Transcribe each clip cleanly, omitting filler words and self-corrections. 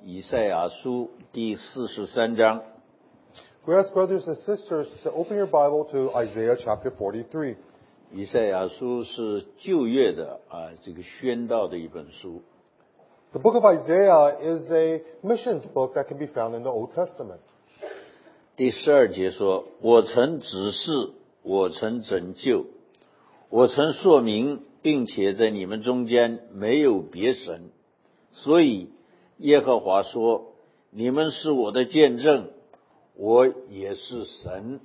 以赛亚书第43章。 We ask brothers and sisters to open your Bible to Isaiah chapter 43. 以赛亚书是旧约的这个宣道的一本书。 The book of Isaiah is a missions book that can be found in the Old Testament. 第12节说：我曾指示，我曾拯救，我曾说明，并且在你们中间没有别神。所以耶和华说：你们是我的见证，我也是神。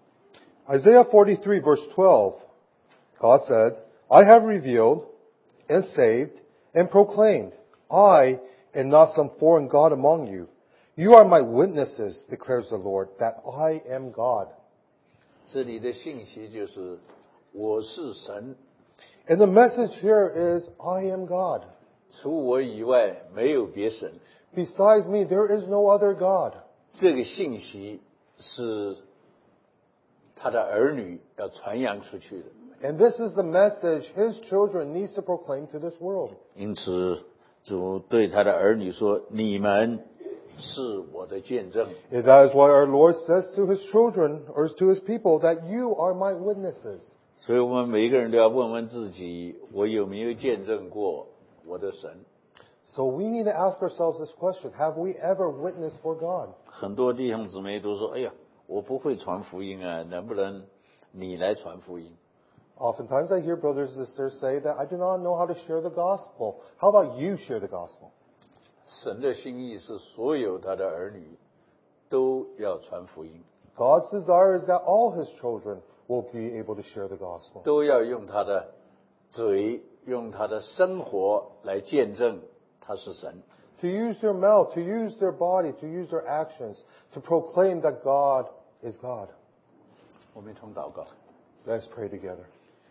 Isaiah 43 verse 12, God said, I have revealed and saved and proclaimed, I am not some foreign God among you. You are my witnesses, declares the Lord, that I am God. 这里的信息就是我是神， And the message here is, I am God. 除我以外没有别神。 Besides me, there is no other God. 这个信息是他的儿女要传扬出去的。 And this is the message his children need to proclaim to this world. 因此主对他的儿女说：你们是我的见证。 And that is why our Lord says to his children, or to his people, that you are my witnesses. 所以我们每一个人都要问问自己，我有没有见证过我的神？ So we need to ask ourselves this question, have we ever witnessed for God? 很多弟兄姊妹都说：哎呀，我不会传福音啊，能不能你来传福音？ Oftentimes I hear brothers and sisters say that I do not know how to share the gospel. How about you share the gospel? 神的心意是所有他的儿女都要传福音， God's desire is that all his children will be able to share the gospel. 都要用他的嘴，用他的生活来见证他是神。 To use their mouth, to use their body, to use their actions, to proclaim that God is God. 我们一同祷告。 Let's pray together.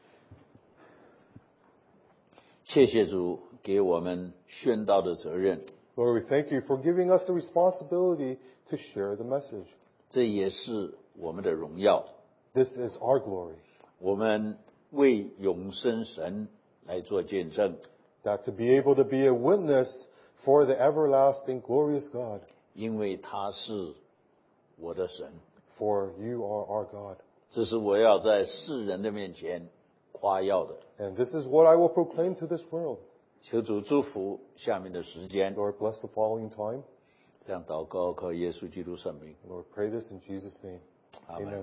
谢谢主给我们宣道的责任， Lord, we thank you for giving us the responsibility to share the message. 这也是我们的荣耀。 This is our glory, 我们为永生神来做见证， that to be able to be a witness for the everlasting, glorious God, 因为他是我的神。 for you are our God. 这是我要在世人的面前夸耀的。 And this is what I will proclaim to this world. 求主祝福下面的时间， Lord, bless the following time. 这样祷告靠耶稣基督圣名。 Lord, pray this in Jesus' name. Amen. Amen.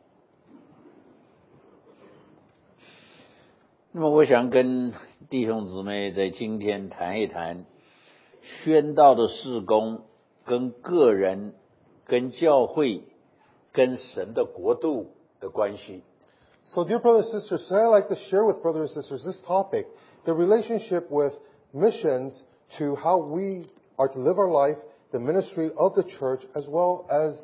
那么我想跟弟兄姊妹在今天谈一谈宣道的事工跟个人、跟教会、跟神的国度的关系。 So, dear brothers and sisters, today I'd like to share with brothers and sisters this topic, the relationship with missions to how we are to live our life, the ministry of the church, as well as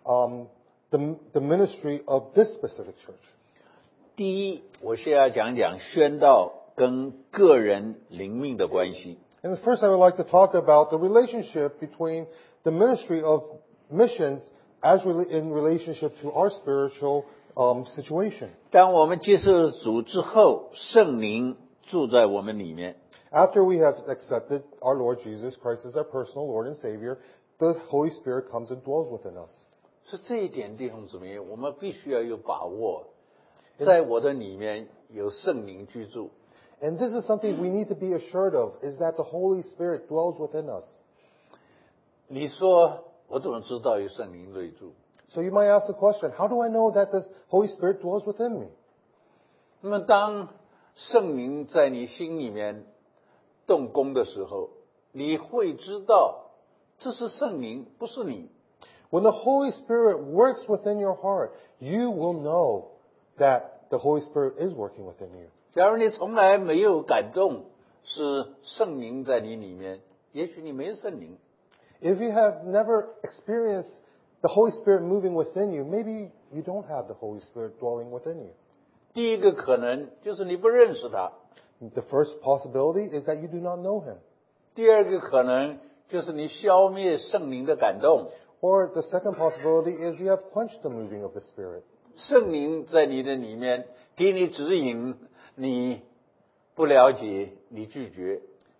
the ministry of this specific church. 第一，我先要讲讲宣道跟个人灵命的关系。 And first I would like to talk about the relationship between the ministry of missions in relationship to our spiritual situation. 当我们接受主之后，圣灵住在我们里面。 After we have accepted our Lord Jesus Christ as our personal Lord and Savior, the Holy Spirit comes and dwells within us. 所以这一点，弟兄姊妹，我们必须要有把握，在我的里面有圣灵居住。 And this is something we need to be assured of, is that the Holy Spirit dwells within us. 你说我怎么知道有圣灵内住？ So you might ask the question, how do I know that the Holy Spirit dwells within me? 那么当圣灵在你心里面动工的时候，你会知道这是圣灵，不是你。 When the Holy Spirit works within your heart, you will know that the Holy Spirit is working within you. 假如你从来没有感动，是圣灵在你里面，也许你没圣灵。 If you have never experienced the Holy Spirit moving within you, maybe you don't have the Holy Spirit dwelling within you. 第一个可能就是你不认识他， The first possibility is that you do not know Him. 第二个可能就是你消灭圣灵的感动。 Or the second possibility is you have quenched the moving of the Spirit. 圣灵在你的里面给你指引，你不了解，你拒绝。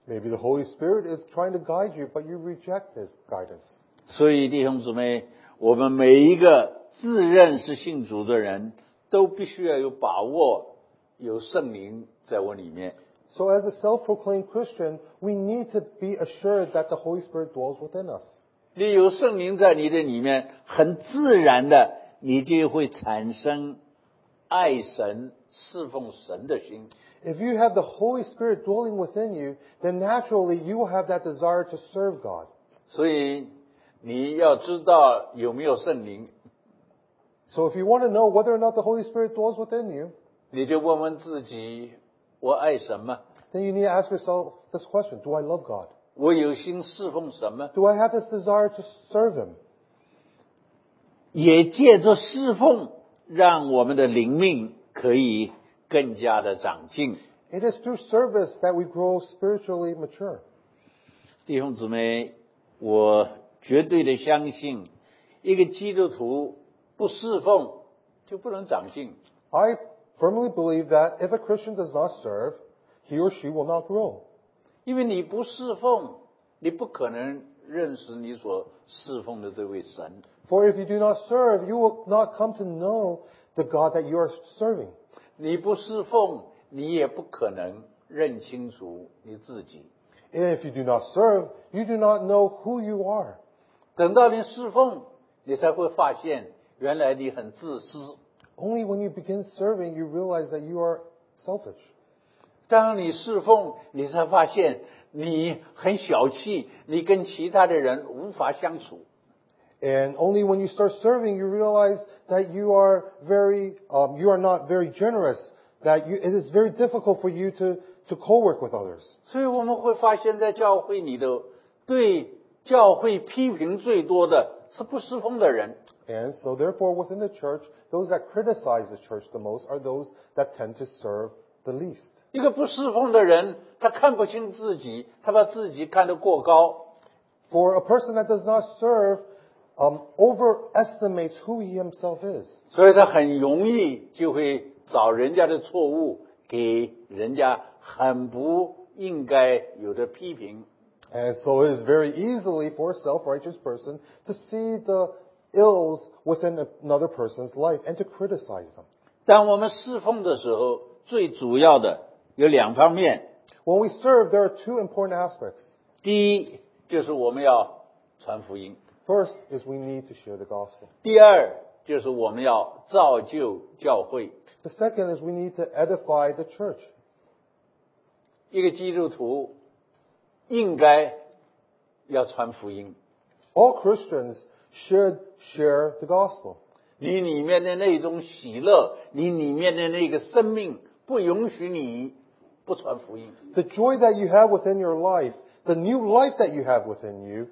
Maybe the Holy Spirit is trying to guide you, but you reject His guidance. 所以弟兄姊妹，我们每一个自认是信主的人，都必须要有把握，有圣灵在我里面。 So as a self-proclaimed Christian, we need to be assured that the Holy Spirit dwells within us. 你有圣灵在你的里面，很自然的，你就会产生爱神、侍奉神的心。 If you have the Holy Spirit dwelling within you, then naturally you will have that desire to serve God. 所以你要知道有没有圣灵， So if you want to know whether or not the Holy Spirit dwells within you, 你就问问自己：我爱什么？ then you need to ask yourself this question: Do I love God? 我有心侍奉什么？ Do I have this desire to serve Him? 也借着侍奉，让我们的灵命可以更加的长进。 It is through service that we grow spiritually mature. 弟兄姊妹，我绝对的相信，一个基督徒不侍奉就不能长进。 I firmly believe that if a Christian does not serve, he or she will not grow. 因为你不侍奉，你不可能认识你所侍奉的这位神。 For if you do not serve, you will not come to know the God that you are serving. 你不侍奉，你也不可能认清楚你自己。 And if you do not serve, you do not know who you are. 等到你侍奉，你才会发现，原来你很自私。 Only when you begin serving, you realize that you are selfish. 当你侍奉，你才发现你很小气，你跟其他的人无法相处。 And only when you start serving, you realize that you are not very generous, that it is very difficult for you to co-work with others. 所以我们会发现，在教会里头，对教会批评最多的是不侍奉的人。 And so therefore within the church, those that criticize the church the most are those that tend to serve the least. 一个不侍奉的人，他看不清自己，他把自己看得过高。 For a person that does not serve, overestimates who he himself is. 所以他很容易就会找人家的错误，给人家很不应该有的批评。 And so it is very easily for a self-righteous person to see the ills within another person's life and to criticize them. 当我们侍奉的时候，最主要的有两方面。 When we serve, there are two important aspects. 第一，就是我们要传福音； First is we need to share the gospel. 第二，就是我们要造就教会。 The second is we need to edify the church. 一个基督徒应该要传福音。 All Christians should share the gospel. 你里面的那种喜乐，你里面的那个生命，不允许你不传福音。 The joy that you have within your life, the new life that you have within you,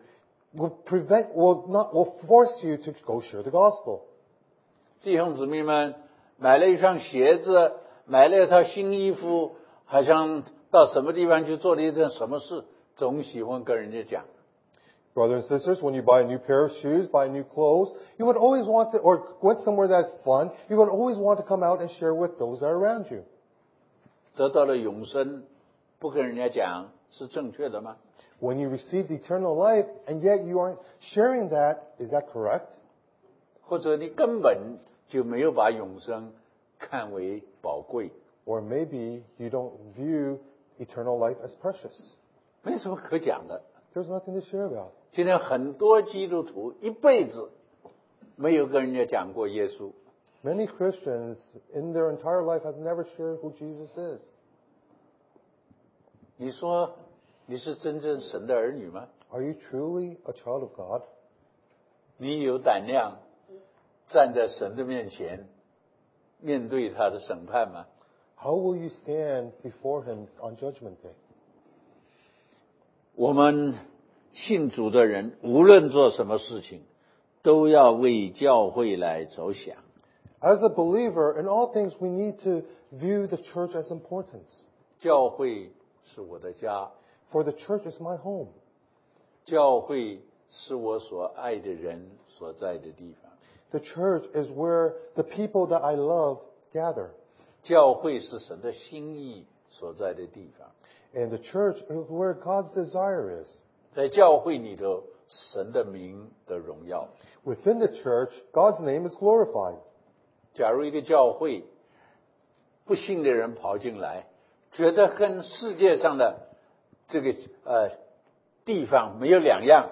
will force you to go share the gospel. 弟兄姊妹们，买了一双鞋子，买了一套新衣服，好像到什么地方去做了一件什么事，总喜欢跟人家讲。 Brothers and sisters, when you buy a new pair of shoes, buy new clothes, you would always want to, or went somewhere that's fun, you would always want to come out and share with those that are around you. 得到了永生，不跟人家讲是正确的吗？ When you received eternal life, and yet you aren't sharing that, is that correct? 或者你根本就没有把永生看为宝贵， Or maybe you don't view eternal life as precious. 没什么可讲的。 There's nothing to share about. 今天很多基督徒一辈子没有跟人家讲过耶稣。 Many Christians in their entire life have never shared who Jesus is. 你说你是真正神的儿女吗？ Are you truly a child of God? 你有胆量站在神的面前，面对他的审判吗？ How will you stand before Him on Judgment Day? 我们信主的人，无论做什么事情，都要为教会来着想。 As a believer, in all things we need to view the church as important. 教会是我的家， For the church is my home. 教会是我所爱的人所在的地方， The church is where the people that I love gather. 教会是神的心意所在的地方。 And the church is where God's desire is. 在教会里头，神的名的荣耀。 Within the church, God's name is glorified. 假如一个教会不信的人跑进来，觉得跟世界上的这个地方没有两样。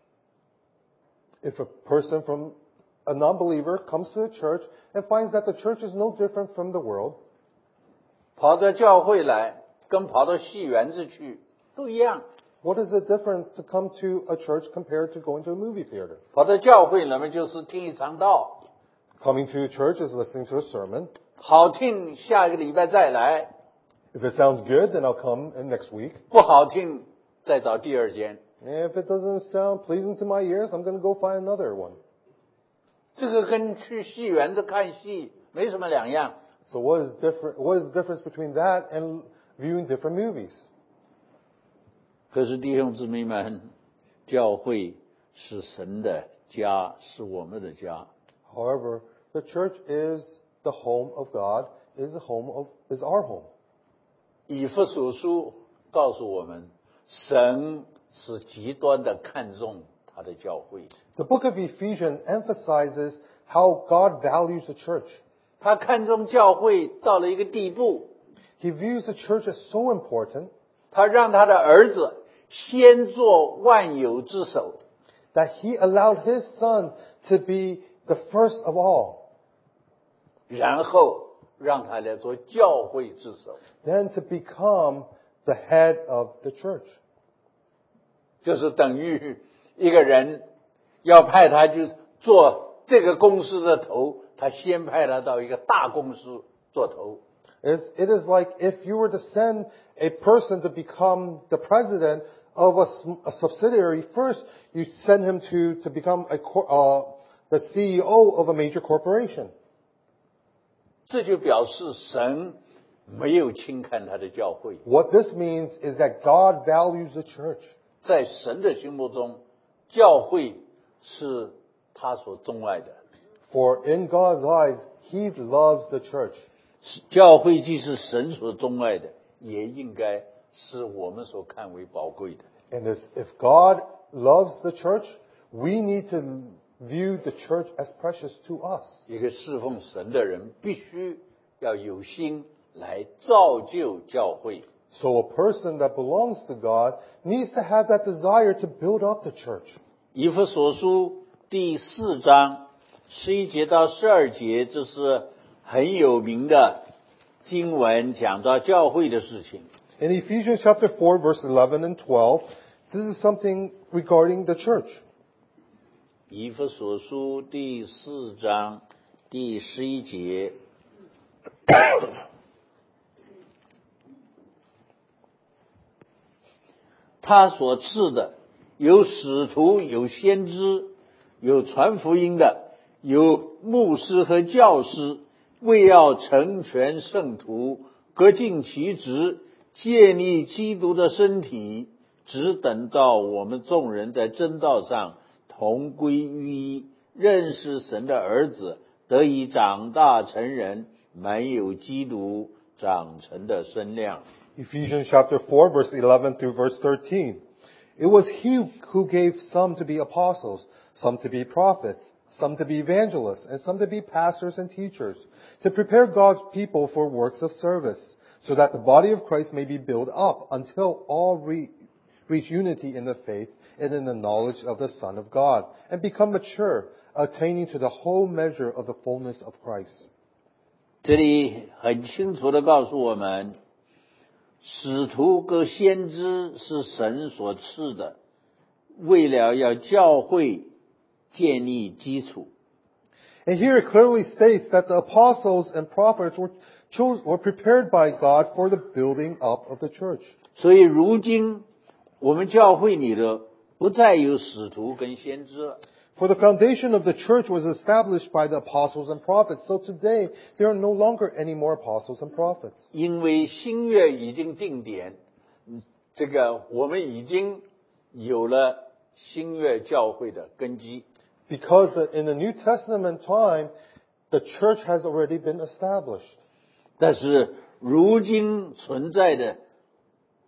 If a person from a non-believer comes to the church and finds that the church is no different from the world, 跑到教会来，跟跑到戏园子去都一样。 what is the difference to come to a church compared to going to a movie theater? 跑到教会里面就是听一场道， Coming to a church is listening to a sermon. 好听下一个礼拜再来， If it sounds good, then I'll come in next week. 不好听再找第二间。 And if it doesn't sound pleasing to my ears, I'm going to go find another one. 这个跟去戏园子看戏没什么两样。 So what is the difference between that and viewing different movies? 可是弟兄姊妹们，教会是神的家，是我们的家。 However, the church is the home of God, is our home. 以弗所书告诉我们，神是极端的看重他的教会。 The book of Ephesians emphasizes how God values the church. 他看重教会到了一个地步， He views the church as so important 他让他的儿子先做万有之首， that he allowed his son to be the first of all, 然后让他来做教会之首， then to become the head of the church. 就是等于一个人要派他去做这个公司的头，他先派他到一个大公司做头。 It is like if you were to send a person to become the president of a subsidiary, first you send him to become the CEO of a major corporation. 这就表示神没有轻看他的教会， What this means is that God values the church. 在神的心目中，教会是他所钟爱的。 For in God's eyes, He loves the church. 教会既是神所钟爱的，也应该是我们所看为宝贵的。 And if God loves the church, we need to view the church as precious to us. 一个侍奉神的人，必须要有心来造就教会。 So a person that belongs to God needs to have that desire to build up the church. 以弗所书第4章11节到12节，这是很有名的经文，讲到教会的事情。 In Ephesians chapter 4, verse 11 and 12, this is something regarding the church. 以弗所书第4章第11节，他所赐的有使徒，有先知，有传福音的，有牧师和教师，为要成全圣徒，各尽其职，建立基督的身体，只等到我们众人在真道上同归于一，认识神的儿子，得以长大成人，满有基督长成的身量。 Ephesians chapter 4, verse 11 through verse 13. It was He who gave some to be apostles, some to be prophets, some to be evangelists, and some to be pastors and teachers, to prepare God's people for works of service, so that the body of Christ may be built up until all reach unity in the faith and in the knowledge of the Son of God, and become mature, attaining to the whole measure of the fullness of Christ. 这里很清楚地告诉我们，使徒和先知是神所赐的，为了要教会建立基础。 And here it clearly states that the apostles and prophets were prepared by God for the building up of the church. 所以如今我们教会里的不再有使徒跟先知了， For the foundation of the church was established by the apostles and prophets. So today, there are no longer any more apostles and prophets. 因为新约已经定点，这个我们已经有了新约教会的根基。 Because in the New Testament time, the church has already been established. 但是如今存在的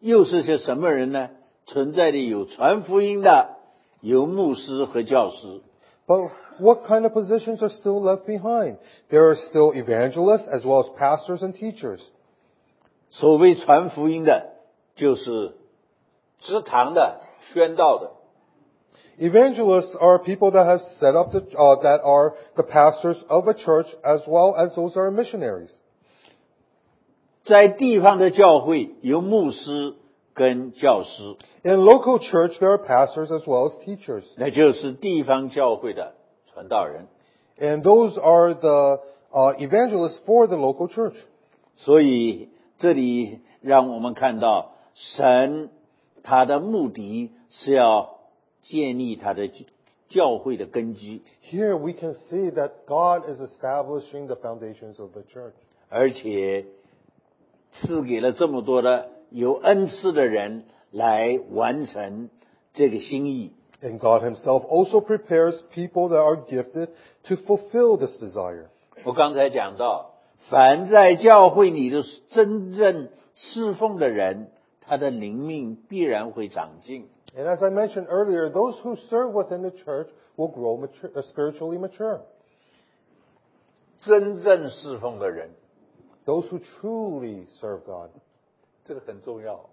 又是些什么人呢？存在的有传福音的，有牧师和教师。 But what kind of positions are still left behind? There are still evangelists as well as pastors and teachers. 所谓传福音的，就是植堂的、宣道的。 Evangelists are people that have set up that are the pastors of a church as well as those that are missionaries. 在地方的教会有牧师跟教师， In local church, there are pastors as well as teachers. 那就是地方教会的传道人。 And those are the evangelists for the local church. 所以这里让我们看到，神他的目的是要建立他的教会的根基， Here we can see that God is establishing the foundations of the church. 而且赐给了这么多的有恩赐的人来完成这个心意。 And God himself also prepares people that are gifted to fulfill this desire. 我刚才讲到，凡在教会里的真正侍奉的人，他的灵命必然会长进。 And as I mentioned earlier, those who serve within the church will grow spiritually mature. 真正侍奉的人， Those who truly serve God. 这个很重要。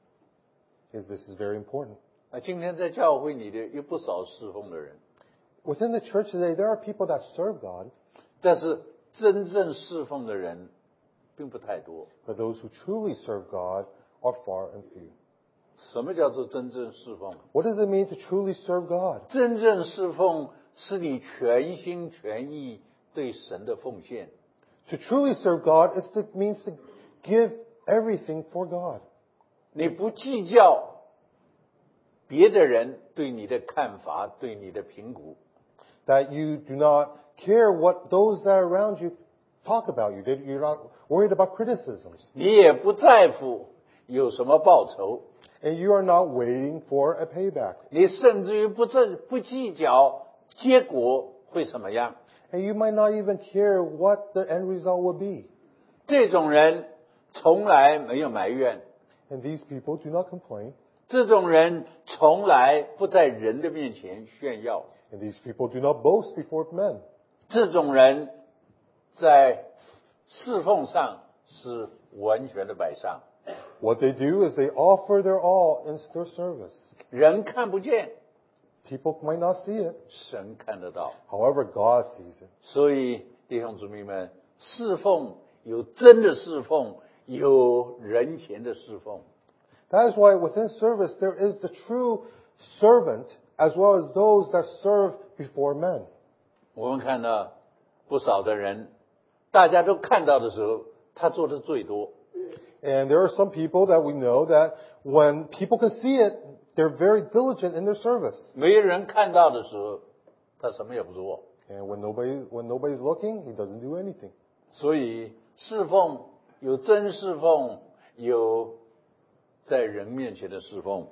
This is very important. 今天在教会里的有不少侍奉的人， Within the church today, there are people that serve God, 但是真正侍奉的人并不太多。 but those who truly serve God are far and few. 什么叫做真正侍奉？ What does it mean to truly serve God? 真正侍奉是你全心全意对神的奉献。 To truly serve God means to give everything for God. 你不计较别的人对你的看法，对你的评估。 That you do not care what those that are around you talk about you. That you're not worried about criticisms. 你也不在乎有什么报酬， And you are not waiting for a payback. 你甚至于不计较结果会什么样。 And you might not even care what the end result will be. 这种人从来没有埋怨， And these people do not complain. 这种人从来不在人的面前炫耀， And these people do not boast before men. 这种人在侍奉上是完全的摆上， What they do is they offer their all in their service. 人看不见， People might not see it. 神看得到。 However, God sees it. 所以弟兄姊妹们，侍奉有真的侍奉，有人前的侍奉。 That is why within service there is the true servant as well as those that serve before men. 我们看到不少的人，大家都看到的时候，他做的最多。 And there are some people that we know that when people can see it, they're very diligent in their service. 没人看到的时候，他什么也不做。 And when nobody's looking, he doesn't do anything. 所以侍奉有真侍奉，有在人面前的侍奉。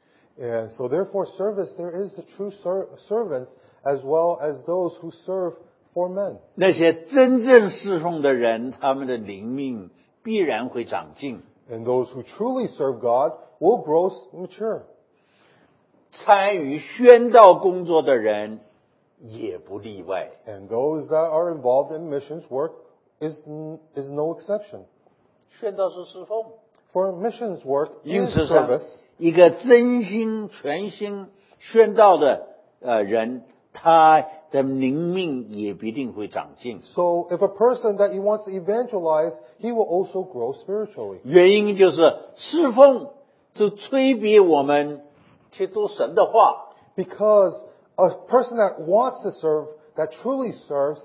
And so therefore service, there is the true servants as well as those who serve for men. 那些真正侍奉的人，他们的灵命必然会长进。 And those who truly serve God will grow mature. 参与宣道工作的人也不例外。 And those that are involved in missions work is no exception. 宣道是侍奉， For missions work 因 is 此上 service. 一个真心全心宣道的人，他的灵命也必定会长进。 So if a person that he wants to evangelize, he will also grow spiritually. 原因就是侍奉就催逼我们去读神的话， Because a person that wants to serve, that truly serves,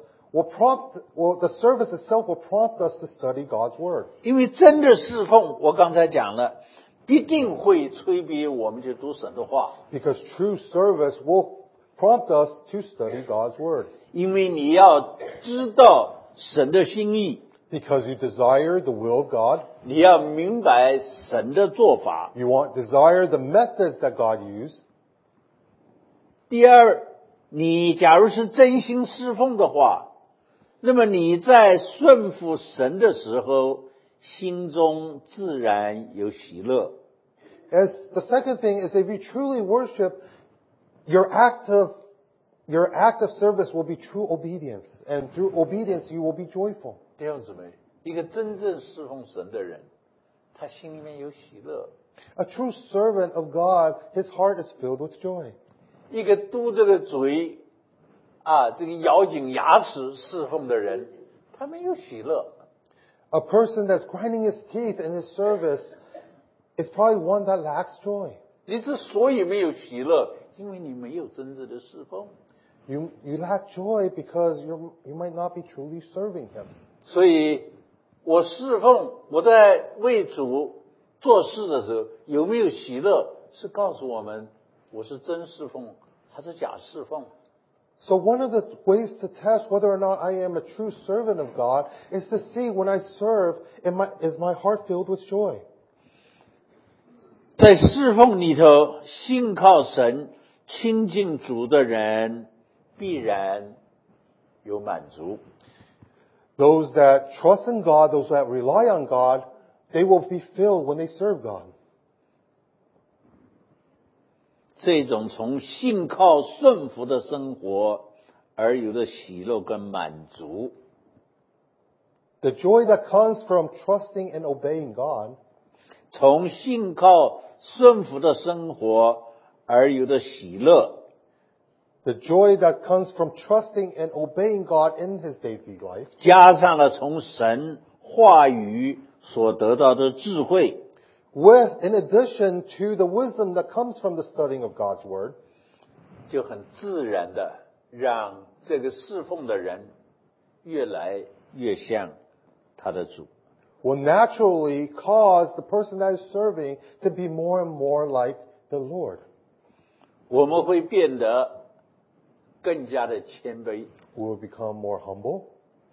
the service itself will prompt us to study God's Word. 因为真的侍奉，我刚才讲了，必定会催逼我们去读神的话， Because true service will prompt us to study God's Word. 因为你要知道神的心意， Because you desire the will of God. 你要明白神的做法。 You desire the methods that God used. 第二，你假如是真心侍奉的话，那么你在顺服神的时候，心中自然有喜乐。 As the second thing is, if you truly worship, your act of service will be true obedience, and through obedience you will be joyful. 弟兄姊妹，一个真正侍奉神的人，他心里面有喜乐。 A true servant of God, his heart is filled with joy. 一个嘟这个嘴，这个咬紧牙齿侍奉的人，他没有喜乐。 A person that's grinding his teeth in his service is probably one that lacks joy. 你之所以没有喜乐，因为你没有真正的侍奉。 You lack joy because you might not be truly serving him. 所以我侍奉，我在为主做事的时候有没有喜乐，是告诉我们我是真侍奉还是假侍奉。 So one of the ways to test whether or not I am a true servant of God is to see when I serve, is my heart filled with joy? 在侍奉里头，信靠神、亲近主的人，必然有满足。 Those that trust in God, those that rely on God, they will be filled when they serve God. 这种从信靠顺服的生活而有的喜乐跟满足， The joy that comes from trusting and obeying God, 从信靠顺服的生活而有的喜乐， the joy that comes from trusting and obeying God in his daily life, 加上了从神话语所得到的智慧， in addition to the wisdom that comes from the studying of God's Word, 就很自然的让这个侍奉的人越来越像他的主。 will naturally cause the person that is serving to be more and more like the Lord. 我们会变得更加的谦卑。 We will become more humble.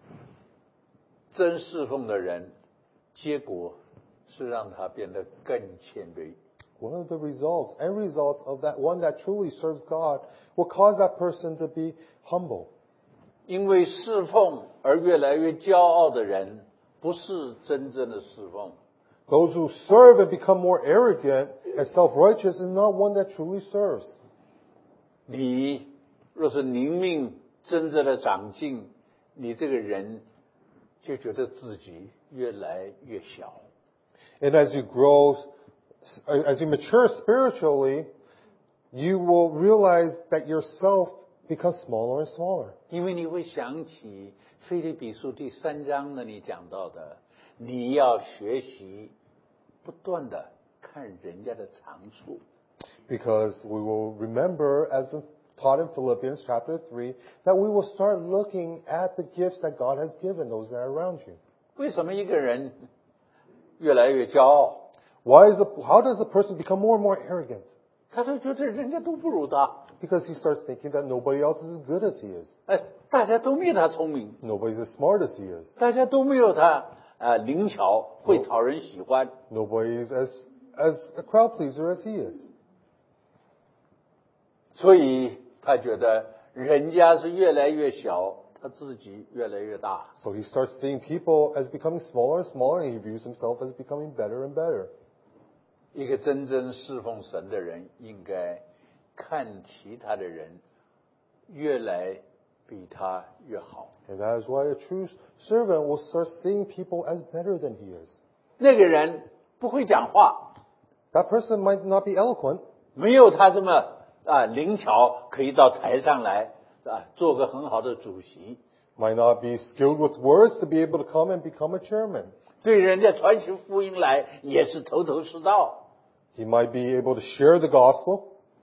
真侍奉的人，结果是让他变得更谦卑。 One of the end results of that one that truly serves God will cause that person to be humble. 因为侍奉而越来越骄傲的人，不是真正的侍奉。 Those who serve and become more arrogant and self-righteous is not one that truly serves. 你若是灵命真正的长进，你这个人就觉得自己越来越小。 And as you mature spiritually, you will realize that yourself becomes smaller and smaller. 因为你会想起腓立比书第3章那里讲到的，你要学习不断的看人家的长处。 Because we will remember, as taught in Philippians chapter 3, that we will start looking at the gifts that God has given those that are around you. 为什么一个人越来越骄傲？ How does a person become more and more arrogant? 他就觉得人家都不如他， Because he starts thinking that nobody else is as good as he is. 大家都没他聪明， Nobody's as smart as he is. 大家都没有他灵巧，会讨人喜欢。 Nobody is as a crowd pleaser as he is. 所以他觉得人家是越来越小，他自己越来越大。 So he starts seeing people as becoming smaller and smaller, and he views himself as becoming better and better. 一个真正侍奉神的人，应该看其他的人越来比他越好。 And that is why a true servant will start seeing people as better than he is. 那个人不会讲话， That person might not be eloquent, 没有他这么灵巧，可以到台上来做个很好的主席， might not be skilled with words to be able to come and become a chairman. 对人家传起福音来也是头头是道。 He might be able to share the gospel,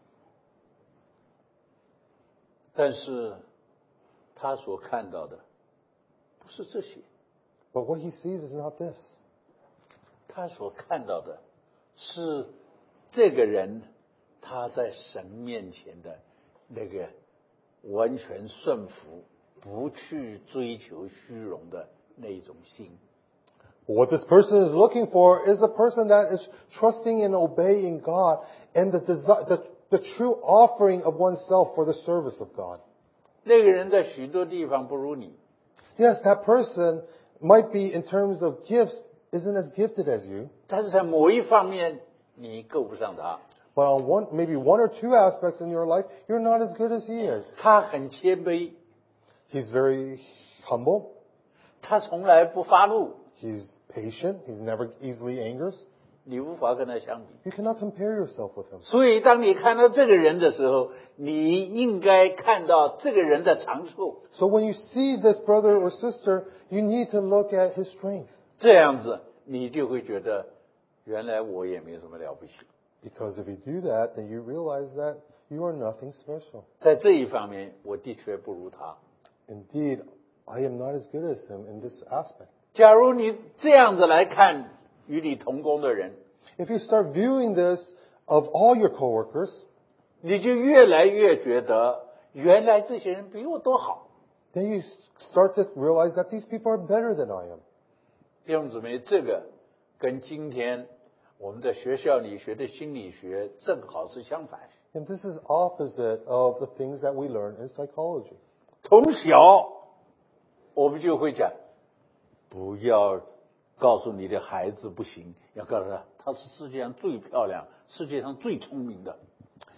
但是他所看到的不是这些， but what he sees is not this. 他所看到的是这个人他在神面前的那个完全顺服，不去追求虚荣的那一种心。 What this person is looking for is a person that is trusting and obeying God and the true offering of oneself for the service of God. 那个人在许多地方不如你， Yes, that person might be, in terms of gifts, isn't as gifted as you, 但是在某一方面你够不上他。 But on maybe one or two aspects in your life, you're not as good as he is. 他很谦卑， He's very humble. 他从来不发怒， He's patient. He never easily angers. 你无法跟他相比。 You cannot compare yourself with him. 所以，当你看到这个人的时候，你应该看到这个人的长处， So when you see this brother or sister, you need to look at his strength. 这样子你就会觉得，原来我也没什么了不起。 Because if you do that, then you realize that you are nothing special. 在这一方面，我的确不如他。 Indeed, I am not as good as him in this aspect. 假如你这样子来看与你同工的人， If you start viewing this of all your coworkers, 你就越来越觉得，原来这些人比我都好。 then you start to realize that these people are better than I am. 弟兄姊妹，这个跟今天我们在学校里学的心理学正好是相反。 And this is opposite of the things that we learn in psychology. 从小我们就会讲，不要告诉你的孩子不行，要告诉他，他是世界上最漂亮、世界上最聪明的。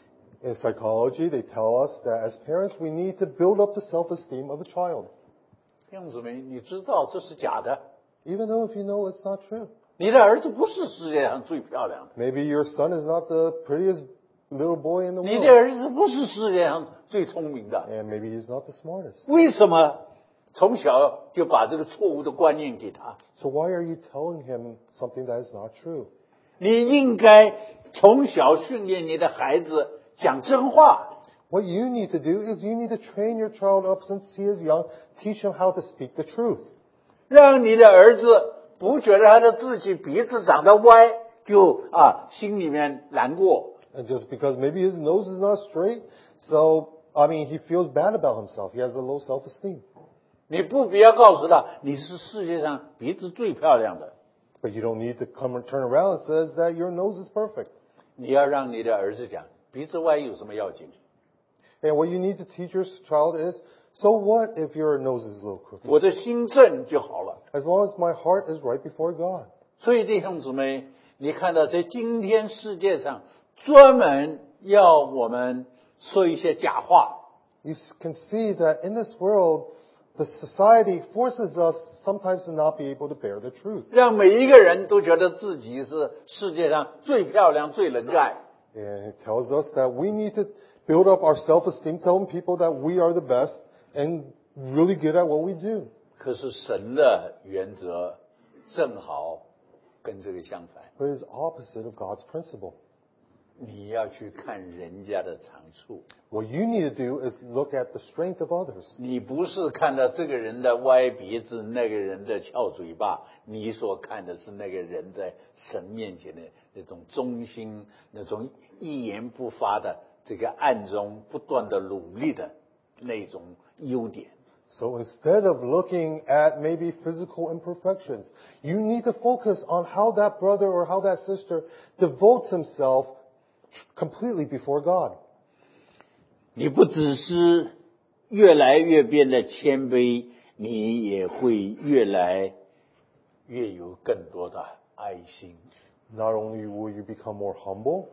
In psychology, they tell us that as parents, we need to build up the self-esteem of a child. 弟兄姊妹，你知道这是假的， Even though if you know it's not true. 你的儿子不是世界上最漂亮的， Maybe your son is not the prettiest little boy in the 你的 world. 儿子不是世界上最聪明的。 And maybe he's not the smartest. 为什么从小就把这个错误的观念给他？ So why are you telling him something that is not true? 你应该从小训练你的孩子讲真话。 What you need to do is you need to train your child up since he is young, teach him how to speak the truth. 让你的儿子不觉得他的自己鼻子长得歪，就心里面难过。 And just because maybe his nose is not straight, so, he feels bad about himself. He has a low self-esteem. 你不必要告诉他你是世界上鼻子最漂亮的， But you don't need to come and turn around and says that your nose is perfect. 你要让你的儿子讲鼻子歪有什么要紧？ And what you need to teach your child is, so what if your nose is a little crooked? 我的心正就好了。 As long as my heart is right before God. 所以弟兄姊妹，你看到在今天世界上专门要我们说一些假话， You can see that in this world, the society forces us sometimes to not be able to bear the truth. 让每一个人都觉得自己是世界上最漂亮、最能干。 And it tells us that we need to build up our self-esteem, telling people that we are the best and really good at what we do. 可是神的原则正好跟这个相反， But it is opposite of God's principle. 你要去看人家的长处， What you need to do is look at the strength of others. 你不是看到这个人的歪鼻子，那个人的翘嘴巴，你所看的是那个人在神面前的那种忠心，那种一言不发的这个暗中不断的努力的那种优点。 So instead of looking at maybe physical imperfections, you need to focus on how that brother or how that sister devotes himself completely before God. 你不只是越来越变得谦卑，你也会越来越有更多的爱心。 Not only will you become more humble,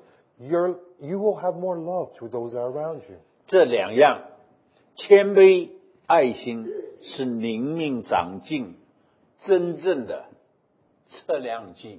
you will have more love to those that are around you. 这两样，谦卑、爱心是灵命长进真正的测量计。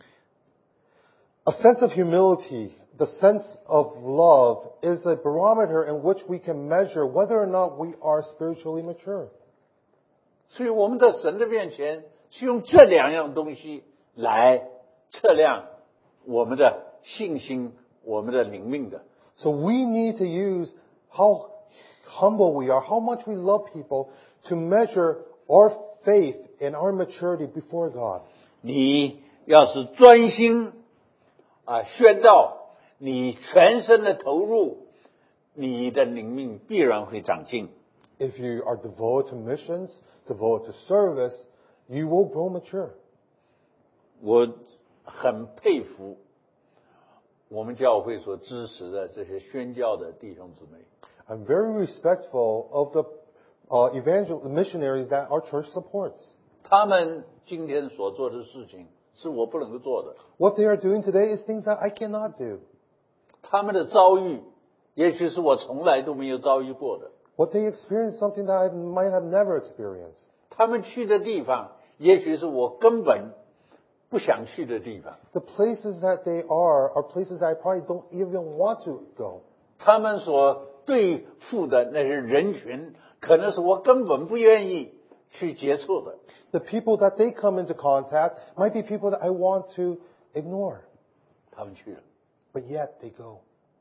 A sense of humility, the sense of love, is a barometer in which we can measure whether or not we are spiritually mature. 所以我们在神的面前是用这两样东西来测量我们的信心、我们的灵命的。 So we need to use how humble we are, how much we love people, to measure our faith and our maturity before God. 你要是专心宣道，你全身的投入，你的灵命必然会长进。 If you are devoted to missions, devoted to service, you will grow mature. 我很佩服我们教会所支持的这些宣教的弟兄姊妹， I'm very respectful of the missionaries that our church supports. 他们今天所做的事情是我不能够做的。 What they are doing today is things that I cannot do. 他们的遭遇，也许是我从来都没有遭遇过的。 What they experience is something that I might have never experienced. 他们去的地方，也许是我根本不想去的地方。 The places that they are places that I probably don't even want to go. 他们所对付的那些人群，可能是我根本不愿意去接触的。 The people that they come into contact might be people that I want to ignore. 他们去了， But yet they go.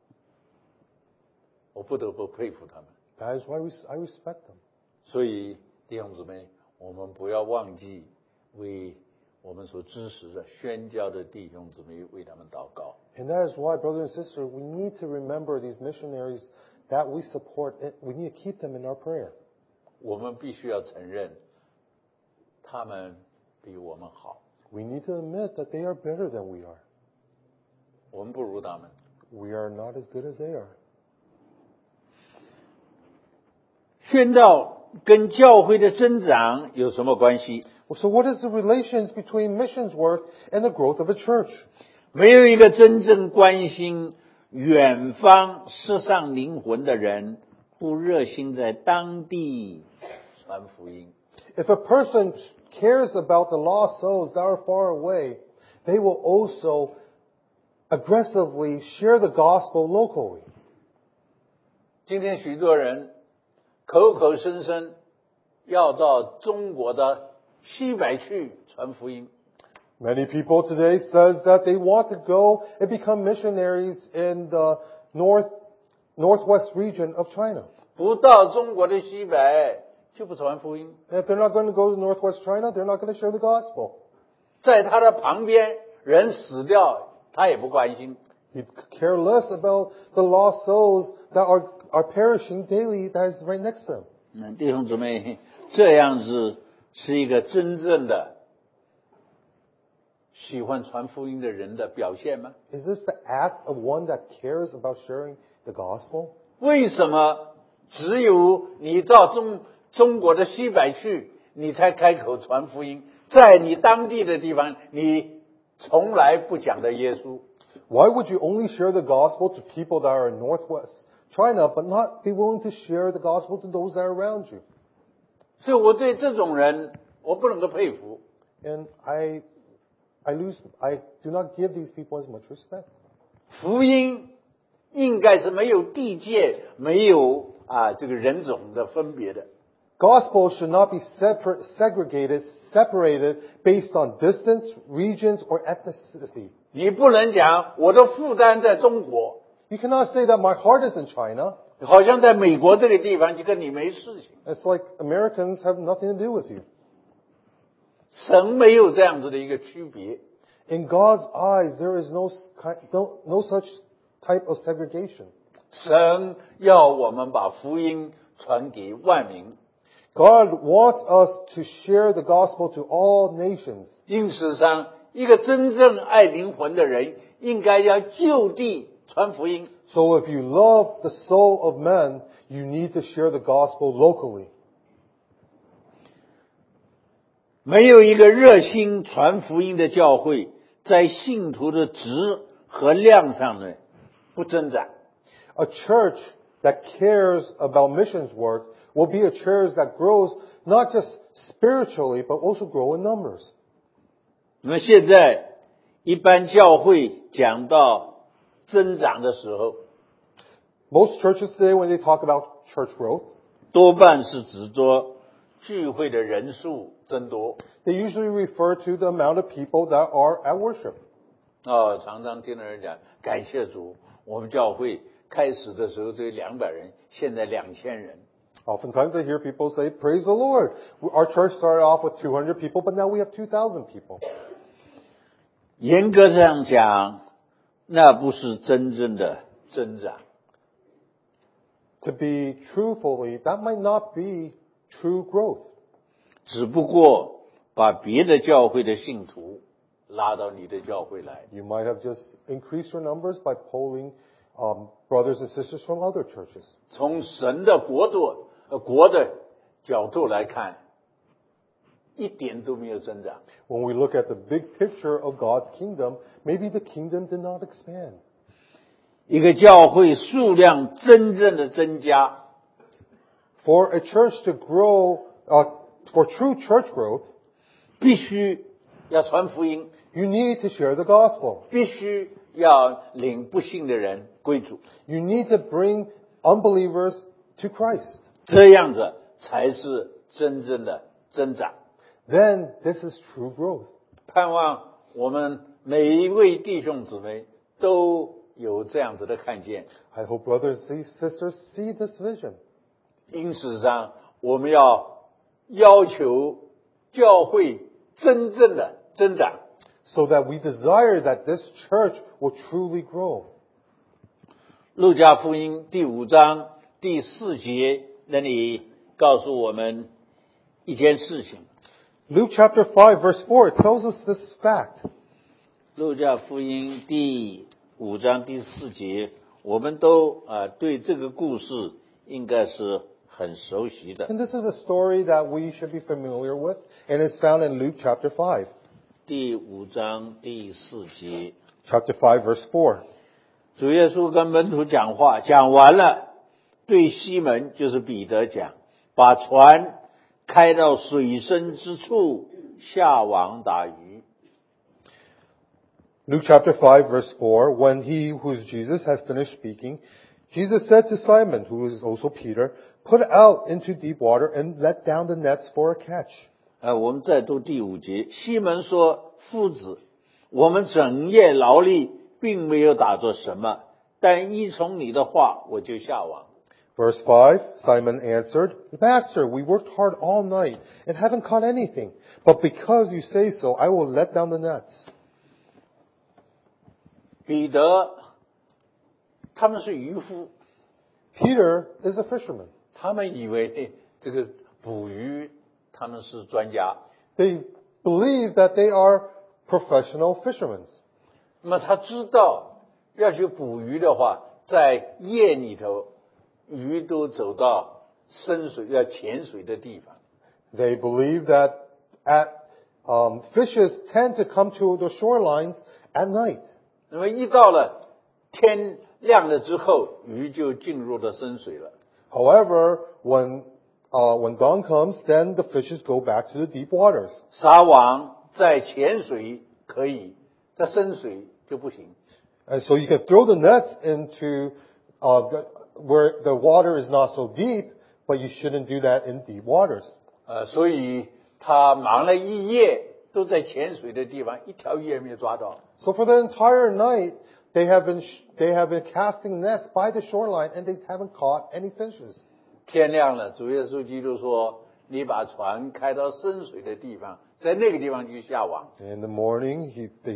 我不得不佩服他们。 That is why I respect them. 所以弟兄姊妹，我们不要忘记为我们所支持的宣教的弟兄姊妹为他们祷告。 And that is why, brothers and sisters, we need to remember these missionaries that we support. We need to keep them in our prayer. 我们必须要承认，他们比我们好， We need to admit that they are better than we are. 我们不如他们。 We are not as good as they are. 宣教跟教会的增长有什么关系？ So what is the relations between missions work and the growth of a church? 没有一个真正关心远方失丧灵魂的人，不热心在当地传福音。 If a person cares about the lost souls that are far away, they will also aggressively share the gospel locally. 今天许多人口口声声要到中国的西北去传福音， Many people today says that they want to go and become missionaries in the northwest region of China. 不到中国的西北就不传福音。 And if they're not going to go to northwest China, they're not going to share the gospel. 在他的旁边人死掉，他也不关心。 He'd care less about the lost souls that are perishing daily that is right next to him. 弟兄姊妹，这样子是一个真正的喜欢传福音的人的表现吗？ Is this the act of one that cares about sharing the gospel? 为什么只有你到中国的西北去，你才开口传福音？在你当地的地方，你从来不讲的耶稣。 Why would you only share the gospel to people that are in northwest China, but not be willing to share the gospel to those that are around you? 所以我对这种人，我不能够佩服。 And I do not give these people as much respect. 福音应该是没有地界，没有这个人种的分别的。 Gospel should not be separated based on distance, regions, or ethnicity. 你不能讲我的负担在中国， You cannot say that my heart is in China. 好像在美国这个地方就跟你没事情。 It's like Americans have nothing to do with you. 神没有这样子的一个区别。 In God's eyes, there is no such type of segregation. 神要我们把福音传给万民， God wants us to share the gospel to all nations. 因此上，一个真正爱灵魂的人，应该要就地传福音。 So if you love the soul of men, you need to share the gospel locally. 没有一个热心传福音的教会，在信徒的质和量上呢不增长。 A church that cares about missions work will be a church that grows not just spiritually, but also grow in numbers. 那么现在一般教会讲到增长的时候， Most churches today, when they talk about church growth, 多半是指着聚会的人数增多。 they usually refer to the amount of people that are at worship. 常常听到人讲，感谢主，我们教会开始的时候只有200人，现在2000人。 Oftentimes I hear people say, praise the Lord. Our church started off with 200 people, but now we have 2,000 people. 严格上讲，那不是真正的增长。 To be truthfully, that might not be true growth. 只不过把别的教会的信徒拉到你的教会来。 You might have just increased your numbers by pulling brothers and sisters from other churches. 从神的国的角度来看， 一点都没有增长。 When we look at the big picture of God's kingdom, maybe the kingdom did not expand. 一个教会数量真正的增加， For a church to grow, for true church growth, 必须要传福音， you need to share the gospel. 必须要领不信的人归主， You need to bring unbelievers to Christ. 这样子才是真正的增长。 Then this is true growth. 盼望我们每一位弟兄姊妹都有这样子的看见。 I hope brothers and sisters see this vision. 因此上，我们要求教会真正的增长。 So that we desire that this church will truly grow. 路加福音第5章第4节那里告诉我们一件事情。 Luke chapter 5 verse 4 tells us this fact. 路加福音第5章第4节，我们都对这个故事应该是很熟悉的。 And this is a story that we should be familiar with, and it's found in Luke chapter 5. 第5章第4节， Chapter 5 verse 4. 主耶稣跟门徒讲话，讲完了，对西门就是彼得讲，把船开到水深之处，下网打鱼。 Luke chapter 5 verse 4, when he, who is Jesus, had finished speaking, Jesus said to Simon, who is also Peter, put out into deep water and let down the nets for a catch. 我们再读第5节，西门说：“夫子，我们整夜劳力，并没有打着什么，但依从你的话，我就下网。” Verse 5, Simon answered, Master, we worked hard all night and haven't caught anything. But because you say so, I will let down the nets. 彼得他们是渔夫， Peter is a fisherman. 他们以为这个捕鱼他们是专家。 They believe that they are professional fishermen. 那么他知道要去捕鱼的话，在夜里头，鱼都走到深水要潜水的地方。 They believe that fishes tend to come to the shorelines at night. 那么一到了天亮了之后，鱼就进入了深水了。 However, when dawn comes, then the fishes go back to the deep waters. 撒网在浅水可以，在深水就不行。 And so you can throw the nets into where the water is not so deep, but you shouldn't do that in deep waters. 所以他忙了一夜，都在浅水的地方，一条鱼也没有抓到。 So for the entire night, they have been casting nets by the shoreline, and they haven't caught any fishes. 天亮了，主耶稣基督说：“你把船开到深水的地方，在那个地方去下网。” In the morning,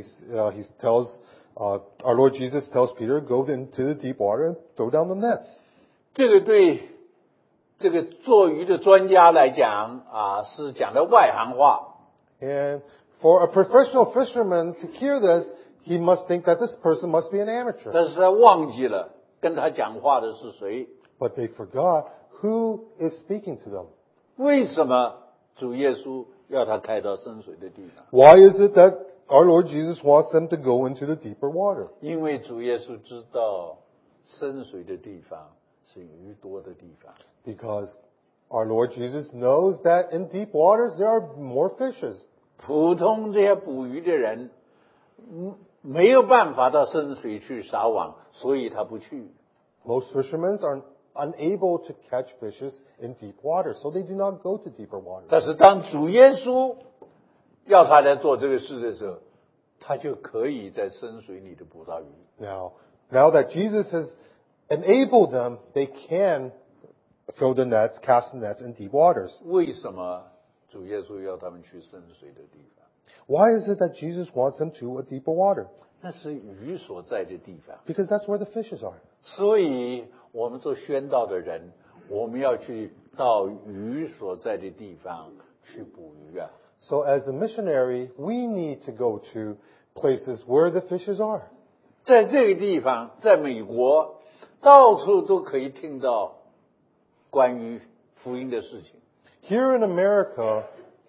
our Lord Jesus tells Peter, go into the deep water and throw down the nets. 这个对这个做鱼的专家来讲是讲的外行话。 And for a professional fisherman to hear this, he must think that this person must be an amateur. 但是他忘记了跟他讲话的是谁。 But they forgot who is speaking to them. 为什么主耶稣要他开到深水的地方？ Why is it that our Lord Jesus wants them to go into the deeper water? 因为主耶稣知道深水的地方是鱼多的地方。 Because our Lord Jesus knows that in deep waters there are more fishes. 普通这些捕鱼的人没有办法到深水去撒网，所以他不去。 Most fishermen are unable to catch fishes in deep water, so they do not go to deeper waters. 但是当主耶稣要他来做这个事的时候，他就可以在深水里头捕到鱼。 Now that Jesus has enabled them, they can throw the nets, cast the nets in deep waters. 为什么主耶稣要他们去深水的地方？ Why is it that Jesus wants them to a deeper water? 那是鱼所在的地方。 Because that's where the fishes are. 所以我们做宣道的人，我们要去到鱼所在的地方去捕鱼啊。 So as a missionary, we need to go to places where the fishes are. 在这个地方，在美国，到处都可以听到关于福音的事情。 Here in America,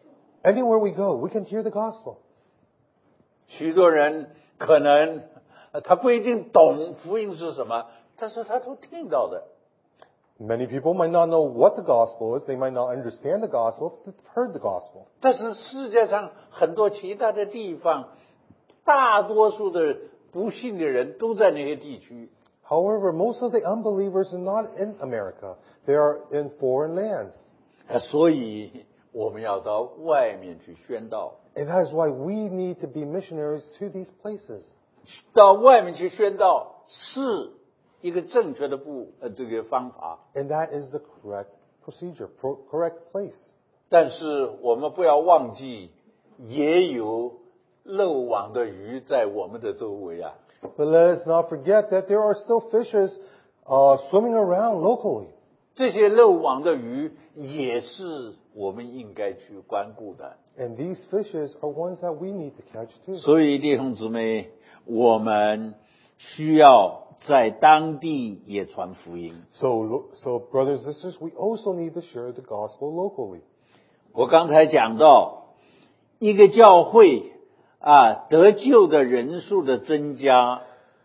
Anywhere we go, we can hear the gospel. 许多人可能他不一定懂福音是什么，但是他都听到的。 Many people might not know what the gospel is. They might not understand the gospel, but they've heard the gospel. 但是世界上很多其他的地方，大多数的不信的人都在那些地区。 However, most of the unbelievers are not in America. They are in foreign lands. 所以我们要到外面去宣道， And that is why we need to be missionaries to these places. 到外面去宣道是一个正确的这个方法。 And that is the correct procedure, correct place. 但是我们不要忘记，也有漏网的鱼在我们的周围啊。 But let us not forget that there are still fishes swimming around locally. 这些漏网的鱼也是我们应该去关顾的。 And these fishes are ones that we need to catch too. 所以弟兄姊妹，我们需要在当地也传福音。 So brothers and sisters, we also need to share the gospel locally. 我刚才讲到，一个教会得救的人数的增加，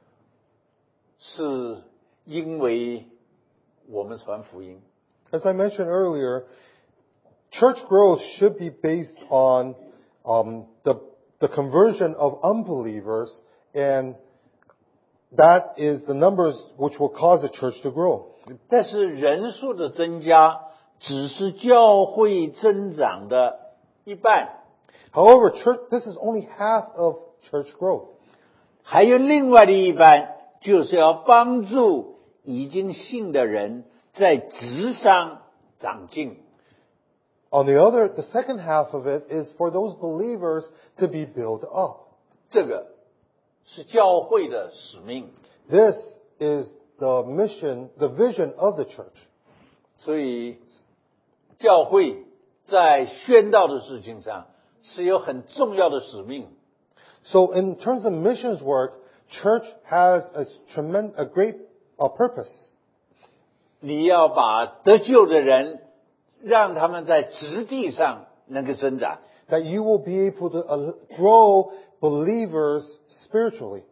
是因为我们传福音。 As I mentioned earlier, church growth should be based on the conversion of unbelievers, and that is the numbers which will cause the church to grow. 但是人数的增加只是教会增长的一半， However, this is only half of church growth. 还有另外的一半，就是要帮助已经信的人在职上长进。 On the second half of it is for those believers to be built up. 这个是教会的使命。 This is the mission, the vision of the church. 所以教会在宣道的事情上是有很重要的使命。 So in terms of missions work, church has a great purpose. 你要把得救的人，让他们在职地上能够增长。 That you will be able to grow believers spiritually.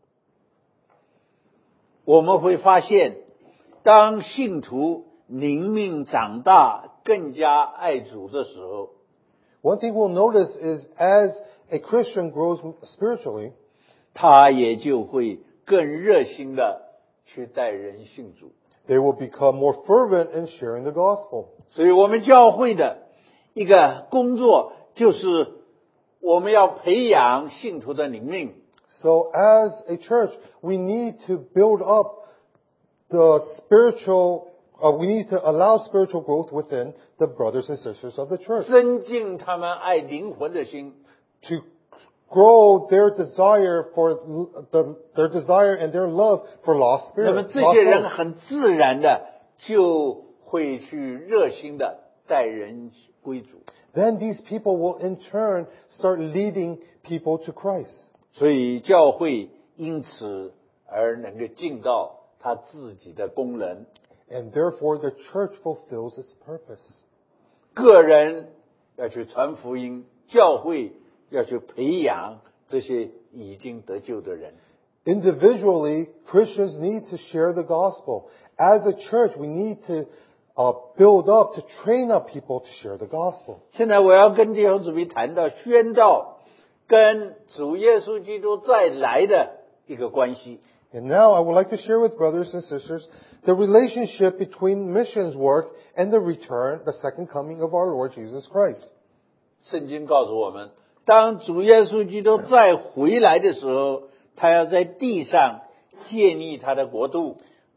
我们会发现，当信徒灵命长大，更加爱主的时候， One thing we'll notice is as a Christian grows spiritually, 他也就会更热心的去带人信主。 they will become more fervent in sharing the gospel. 所以我们教会的一个工作就是我们要培养信徒的灵命。 So as a church, we need to build up the spiritual, we need to allow spiritual growth within the brothers and sisters of the church. 增进他们爱灵魂的心， To grow their desire and their love for lost 那么 spirits. 这些人很自然的就会去热心的带人归主。 Then these people will in turn start leading people to Christ. 所以教会因此而能够尽到他自己的功能。 And therefore the church fulfills its purpose. 个人要去传福音，教会要去培养这些已经得救的人。 Individually, Christians need to share the gospel. As a church, we need to build up, to train up people to share the gospel. 现在我要跟弟兄姊妹谈到宣道跟主耶稣基督再来的一个关系。 And now I would like to share with brothers and sisters the relationship between missions work and the return, the second coming of our Lord Jesus Christ. 圣经告诉我们，当主耶稣基督再回来的时候，他要在地上建立他的国度。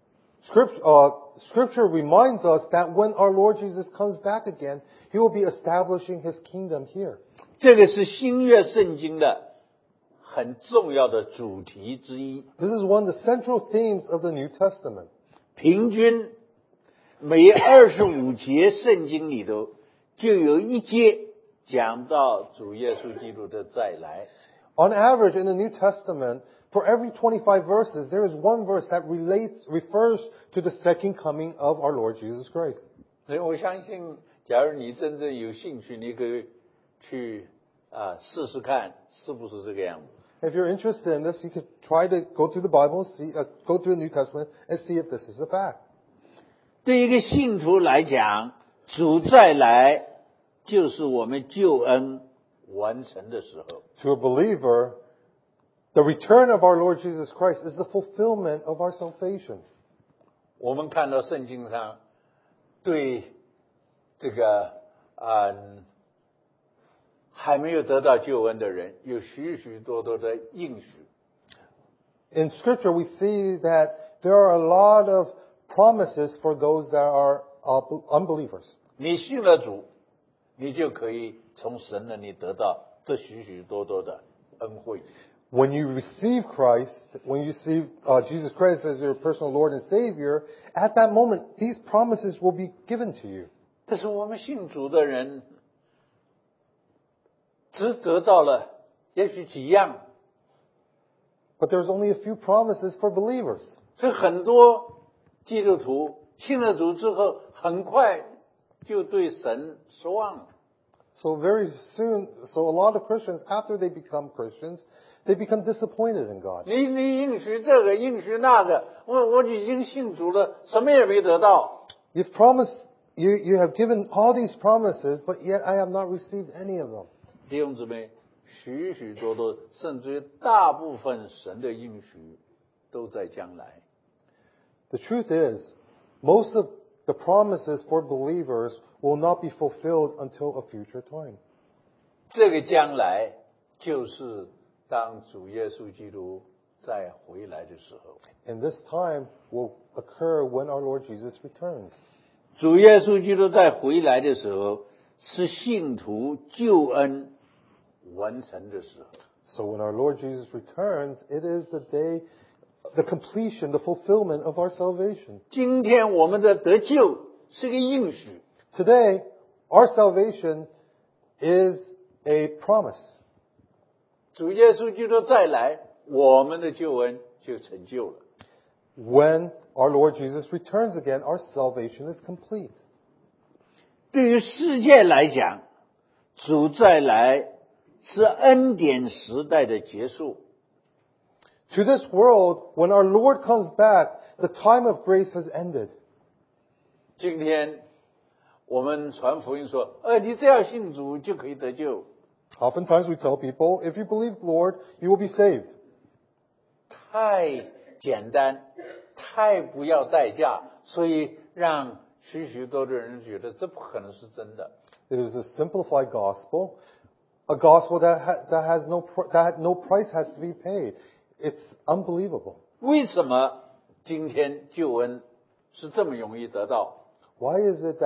Scripture reminds us that when our Lord Jesus comes back again, He will be establishing His kingdom here. 这个是新约圣经的很重要的主题之一。 This is one of the central themes of the New Testament. 平均每25节圣经里头就有一节讲到主耶稣基督的再来。 On average, in the New Testament, for every 25 verses, there is one verse that refers to the second coming of our Lord Jesus Christ. 所以我相信，假如你真正有兴趣，你可以去试试看是不是这个样子。 If you're interested in this, you could try to go through the Bible, go through the New Testament, and see if this is a fact. 对一个信徒来讲，主再来就是我们救恩完成的时候。 To a believer, the return of our Lord Jesus Christ is the fulfillment of our salvation. 我们看到圣经上对这个还没有得到救恩的人，有许许多多的应许。 In Scripture, we see that there are a lot of promises for those that are unbelievers. 你信了主，你就可以从神那里得到这许许多多的恩惠。 When you receive Christ, when you receive Jesus Christ as your personal Lord and Savior, at that moment, these promises will be given to you. 但是我们信主的人，只得到了也许几样， But there's only a few promises for believers. 所以很多基督徒信了主之后，很快就对神失望了。 So very soon, so a lot of Christians, after they become Christians, they become disappointed in God. 你应许这个，应许那个，我已经信主了，什么也没得到。 You've promised, you have given all these promises, but yet I have not received any of them. 弟兄姊妹，许许多多，甚至于大部分神的应许都在将来。 The truth is, most of the promises for believers will not be fulfilled until a future time. 这个将来就是当主耶稣基督再回来的时候。 And this time will occur when our Lord Jesus returns. 主耶稣基督再回来的时候，是信徒救恩完成的时候。 So when our Lord Jesus returns, it is the day, the completion, the fulfillment of our salvation. 今天我们的得救是个应许， Today, our salvation is a promise. 主耶稣基督再来，我们的救恩就成就了。 When our Lord Jesus returns again, our salvation is complete. 对于世界来讲，主再来是恩典时代的结束。 To this world, when our Lord comes back, the time of grace has ended. 今天我们传福音说，你只要信主就可以得救， Oftentimes we tell people, if you believe the Lord, you will be saved. 太简单，太不要代价，所以让许许多多人觉得这不可能是真的。 It is a simplified gospel, a gospel that no price has to be paid. It's unbelievable. 为什么今天救恩是这么容易得到？ Why is it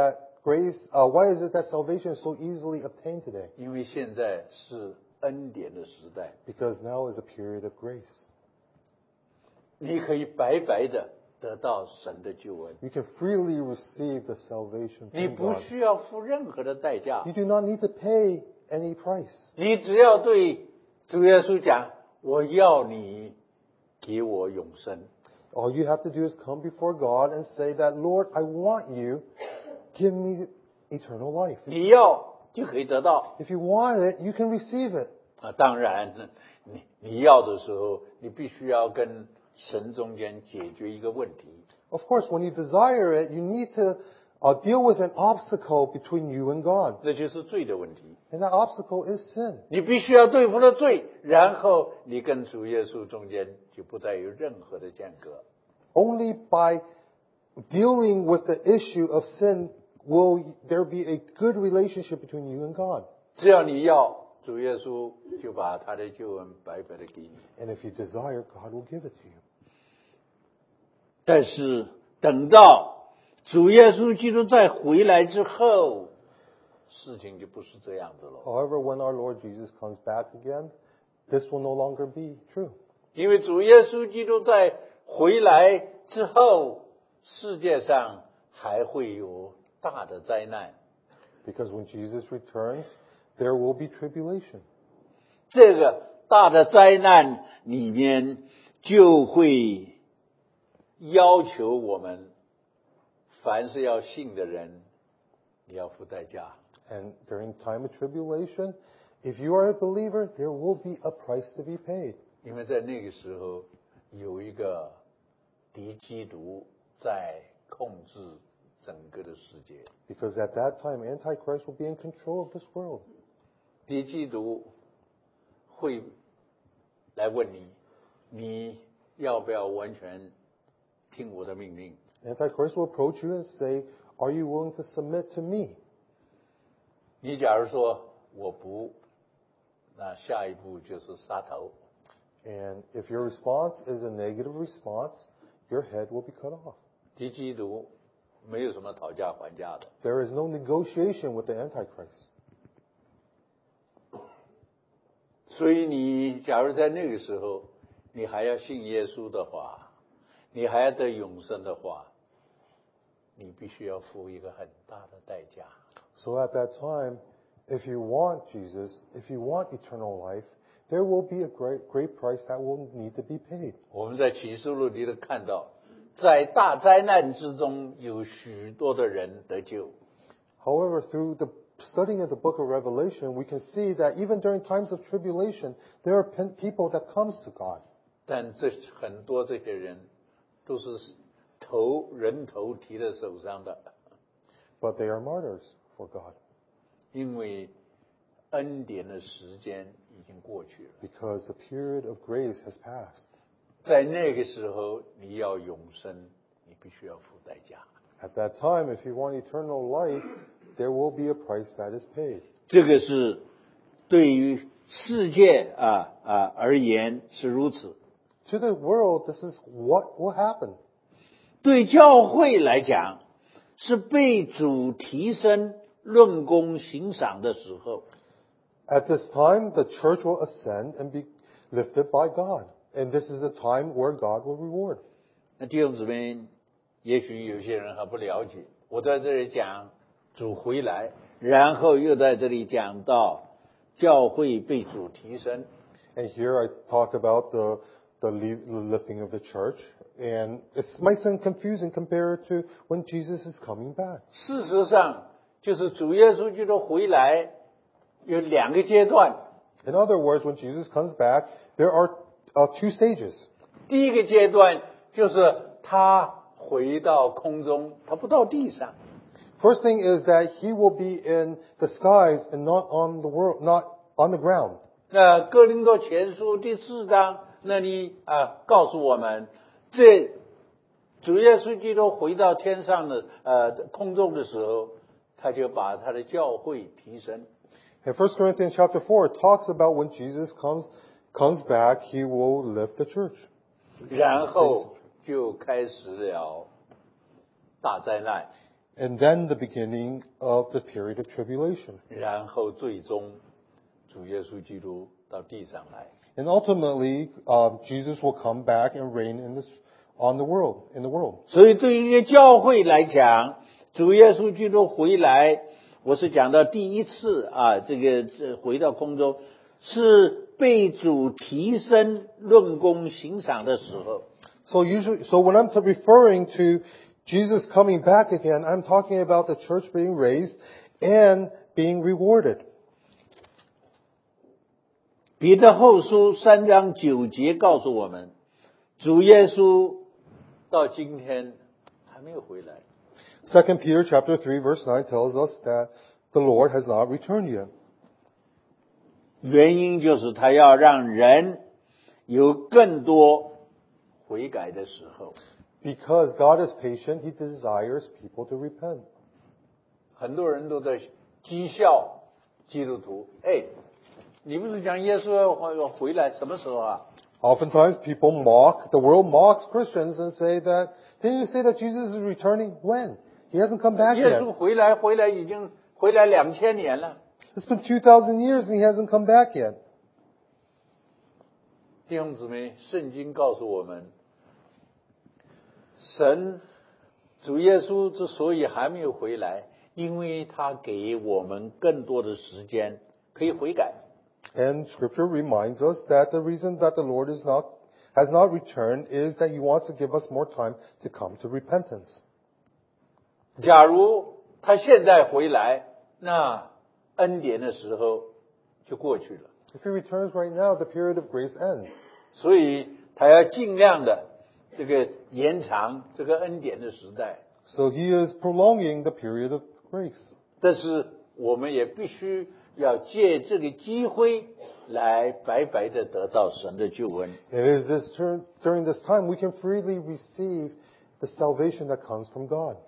that salvation is so easily obtained today? 因为现在是恩典的时代， Because now is a period of grace. 你可以白白的得到神的救恩， You can freely receive the salvation 你 from 不 God. 需要付任何的代价 You，do not need to pay any price. 你只要对主耶稣讲：“我要你给我永生。 All you have to do is come before God and say that, Lord, I want you. Give me eternal life. ” 你要就可以得到。 If you want it, you can receive it. 当然，你要的时候，你必须要跟神中间解决一个问题。 Of course, when you desire it, you need to deal with an obstacle between you and God. 那就是罪的问题。 And that obstacle is sin. 你必须要对付了罪，然后你跟主耶稣中间就不再有任何的间隔。 Only by dealing with the issue of sin will there be a good relationship between you and God. 只要你要，主耶稣就把他的救恩白白的给你。 And if you desire, God will give it to you. 但是等到主耶稣基督再回来之后，事情就不是这样子了。 However, when our Lord Jesus comes back again, this will no longer be true. 因为主耶稣基督在回来之后，世界上还会有大的灾难。 Because when Jesus returns, there will be tribulation. 这个大的灾难里面，就会要求我们，凡是要信的人，你要付代价。 And during time of tribulation, if you are a believer, there will be a price to be paid. 因为在那个时候有一个敌基督在控制整个的世界。 Because at that time, Antichrist will be in control of this world. 敌基督会来问你，你要不要完全听我的命令？ Antichrist will approach you and say, are you willing to submit to me? 你假如说我不，那下一步就是杀头。 And if your response is a negative response, your head will be cut off. 敌基督没有什么讨价还价的。 There is no negotiation with the Antichrist. 所以你假如在那个时候，你还要信耶稣的话，你还要得永生的话，你必须要付一个很大的代价。 So at that time, if you want Jesus, if you want eternal life, there will be a great price that will need to be paid. 我们在启示录里头看到，在大灾难之中，有许多的人得救。 However, through the studying of the book of Revelation, we can see that even during times of tribulation, there are people that comes to God. 但很多这些人都是人头提在手上的， But they are martyrs for God 因为恩典的时间已经过去了。 because the period of grace has passed. 在那个时候，你要永生，你必须要付代价。 At that time, if you want eternal life, there will be a price that is paid. 这个是对于世界而言是如此， To the world, this is what will happen. 对教会来讲是被主提升、论功行赏的时候。 At this time, the church will ascend and be lifted by God. And this is a time where God will reward. 那弟兄姊妹，也许有些人还不了解，我在这里讲主回来，然后又在这里讲到教会被主提升。 And here I talk about the lifting of the church. And it might sound confusing compared to when Jesus is coming back. 事实上，就是主耶稣基督回来有两个阶段。 In other words, when Jesus comes back, there are two stages. 第一个阶段就是他回到空中，他不到地上。 First thing is that he will be in the skies and not on the world, not on the ground. 那哥林多前书第4章那里告诉我们，这主耶稣基督回到天上的空中的时候，他就把他的教会提升。 In 1 Corinthians chapter 4, it talks about when Jesus comes back, he will lift the church. 然后就开始了大灾难， And then the beginning of the period of tribulation. 然后最终主耶稣基督到地上来。 And ultimately, Jesus will come back and reign in the world. 所以对于一个教会来讲，主耶稣基督回来，我是讲到第一次回到空中，是被主提升、论功行赏的时候。 So when I'm referring to Jesus coming back again, I'm talking about the church being raised and being rewarded. 彼得后书3章9节告诉我们，主耶稣到今天还没有回来。 2 Peter chapter 3 verse 9 tells us that the Lord has not returned yet. 原因就是他要让人有更多悔改的时候。 Because God is patient, He desires people to repent. 很多人都在讥笑基督徒，你不是讲耶稣要回来，什么时候啊？ Oftentimes the world mocks Christians and say that, didn't you say that Jesus is returning? When? He hasn't come back 耶 yet. 稣回来已经回来2000年了。 It's been 2,000 years and He hasn't come back yet. 弟兄姊妹，圣经告诉我们，主耶稣之所以还没有回来，因为他给我们更多的时间可以悔改。 And Scripture reminds us that the reason that the Lord has not returned is that He wants to give us more time to come to repentance. 假如他现在回来，那恩典的时候就过去了。 If he returns right now, the period of grace ends. 所以他要尽量的这个延长这个恩典的时代。 So he is prolonging the period of grace. 但是我们也必须要借这个机会来白白的得到神的救恩。 It is during this time we can freely receive the salvation that comes from God.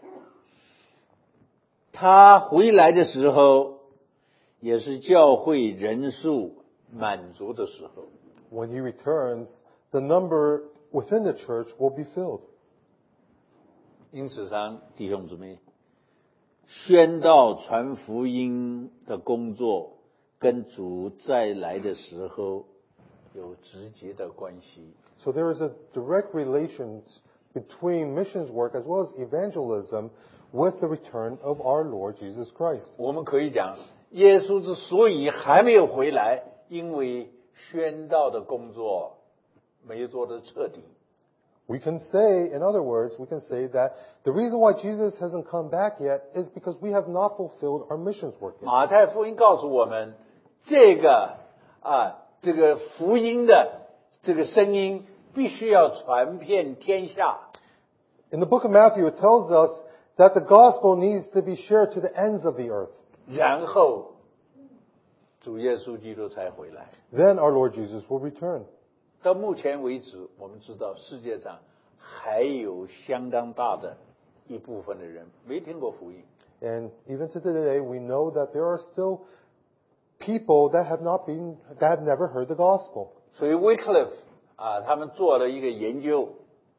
他回来的时候，也是教会人数满足的时候。 When he returns, the number within the church will be filled. 因此上，弟兄姊妹，宣道传福音的工作跟主再来的时候有直接的关系。 So there is a direct relation between missions work as well as evangelism with the return of our Lord Jesus Christ. 我们可以讲，耶稣之所以还没有回来，因为宣道的工作没有做得彻底。 We can say, in other words, we can say that the reason why Jesus hasn't come back yet is because we have not fulfilled our missions work yet. 马太福音告诉我们，这个福音的这个声音必须要传遍天下。 In the book of Matthew, it tells us that the gospel needs to be shared to the ends of the earth. 然后主耶稣基督才回来。 Then our Lord Jesus will return. 到目前为止，我们知道世界上还有相当大的一部分的人没听过福音。 And even to today, we know that there are still people that have never heard the gospel. 所以 Wycliffe 他们做了一个研究，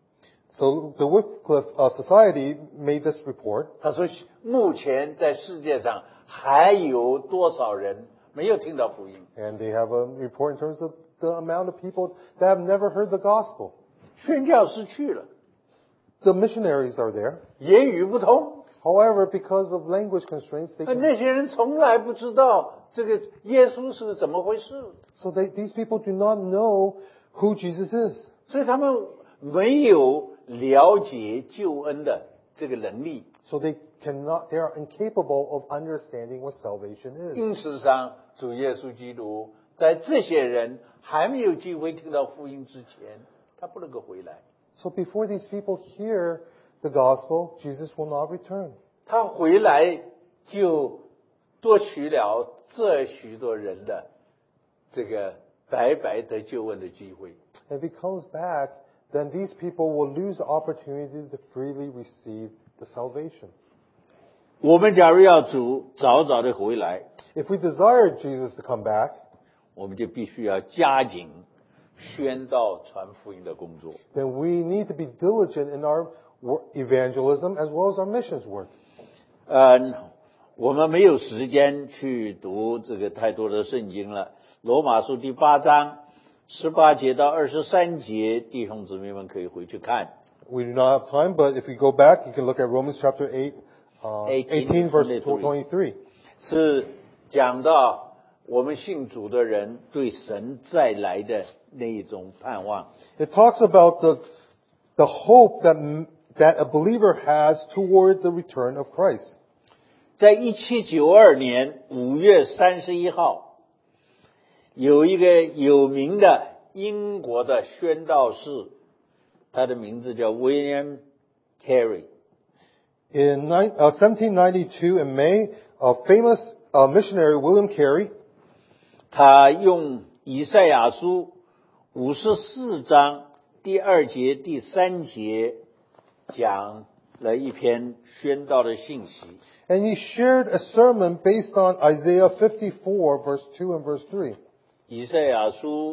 So the Wycliffe Society made this report. 他说目前在世界上还有多少人没有听到福音？ And they have a report in terms of the amount of people that have never heard the gospel. 宣教士去了， The missionaries are there. 言语不通， However, because of language constraints, 那些人从来不知道这个耶稣是怎么回事， so these people do not know who Jesus is. 所以他们没有了解救恩的这个能力。 So they are incapable of understanding what salvation is. 因此上，主耶稣基督在这些人还没有机会听到福音之前，他不能够回来。 So before these people hear the gospel, Jesus will not return. 他回来就夺取了这许多人的这个白白得救恩的机会。 If he comes back, then these people will lose the opportunity to freely receive the salvation. 我们假如要主早早的回来， If we desire Jesus to come back, 我们就必须要加紧宣道传福音的工作。 then we need to be diligent in our evangelism as well as our missions work. 我们没有时间去读这个太多的圣经了。罗马书第8章18节到23节，弟兄姊妹们可以回去看。 We do not have time, but if we go back, you can look at Romans chapter 8, 18 verse 23. 是讲到我们信主的人对神再来的那一种盼望。 It talks about the hope that a believer has toward the return of Christ. 在1792年5月31号，有一个有名的英国的宣道士，他的名字叫 William Carey。 In 1792, in May, a famous missionary, William Carey, 他用以赛亚书54章第2节、第3节讲了一篇宣道的信息。 and he shared a sermon based on Isaiah 54, verse 2 and verse 3. 以赛亚书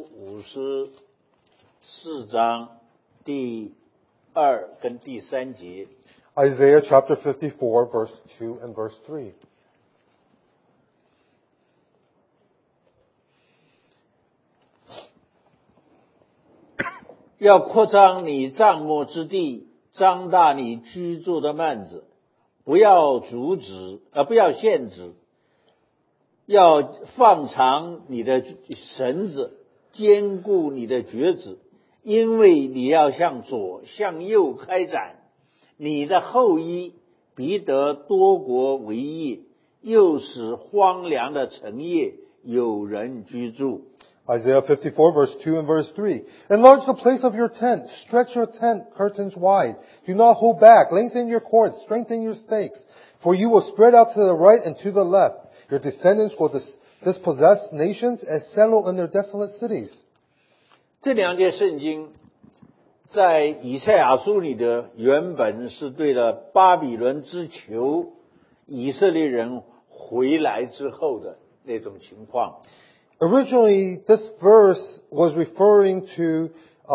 54章第2跟第3节。 Isaiah chapter 54, verse 2 and verse 3. 要扩张你帐幕之地，张大你居住的幔子，不要限制，要放长你的绳子，坚固你的橛子，因为你要向左向右开展，你的后裔必得多国为业， 又使荒凉的城业有人居住。 Isaiah 54 verse 2 and verse 3. Enlarge the place of your tent. Stretch your tent curtains wide. Do not hold back. Lengthen your cords. Strengthen your stakes. For you will spread out to the right and to the left. Your descendants will dispossess nations and settle in their desolate cities. 这两节圣经在以赛亚书里的原本是对了巴比伦之囚以色列人回来之后的那种情况。 Originally, this verse was referring to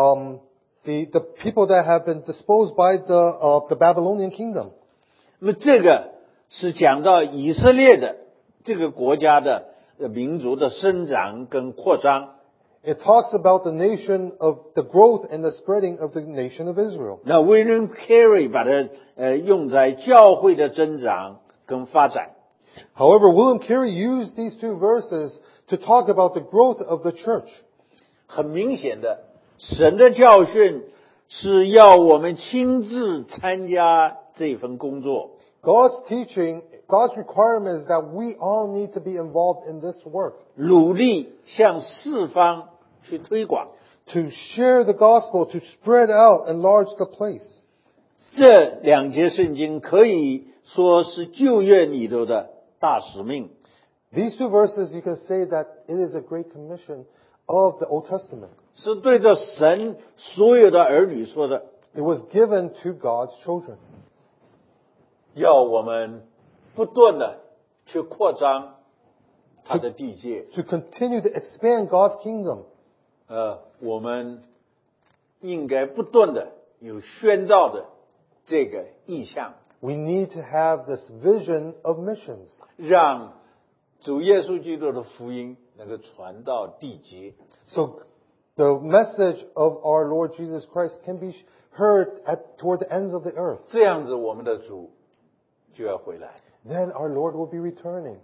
the people that have been disposed by the Babylonian kingdom. 那么这个是讲到以色列的这个国家的民族的生长跟扩张。 It talks about the nation of the growth and the spreading of the nation of Israel. 那 William Carey 把它用在教会的增长跟发展。 However, William Carey used these two verses to talk about the growth of the church. 很明显的，神的教训是要我们亲自参加这份工作。 God's teaching, God's requirement is that we all need to be involved in this work. 努力向四方去推广。 To share the gospel, to spread out, enlarge the place. 这两节圣经可以说是旧约里头的大使命。 These two verses, you can say that it is a great commission of the Old Testament. 是对着神所有的儿女说的。 It was given to God's children. 要我们不断的去扩张他的地界。 To continue to expand God's kingdom. 我们应该不断的有宣召的这个意向。 We need to have this vision of missions. 让主耶稣基督的福音能够传到地极。 So the message of our Lord Jesus Christ can be heard toward the ends of the earth. 这样子，我们的主就要回来。 Then our Lord will be returning.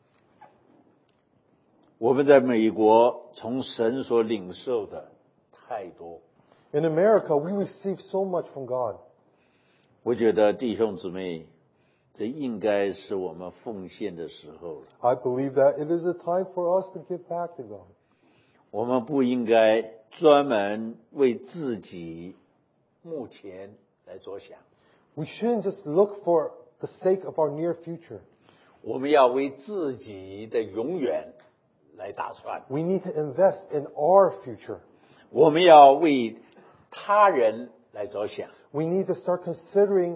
我们在美国从神所领受的太多。 In America, we receive so much from God. 我觉得弟兄姊妹，这应该是我们奉献的时候了。 I believe that it is a time for us to give back to God. 我们不应该专门为自己目前来着想， We shouldn't just look for the sake of our near future. 我们要为自己的永远来打算。 We need to invest in our future. 我们要为他人来着想。 We need to start considering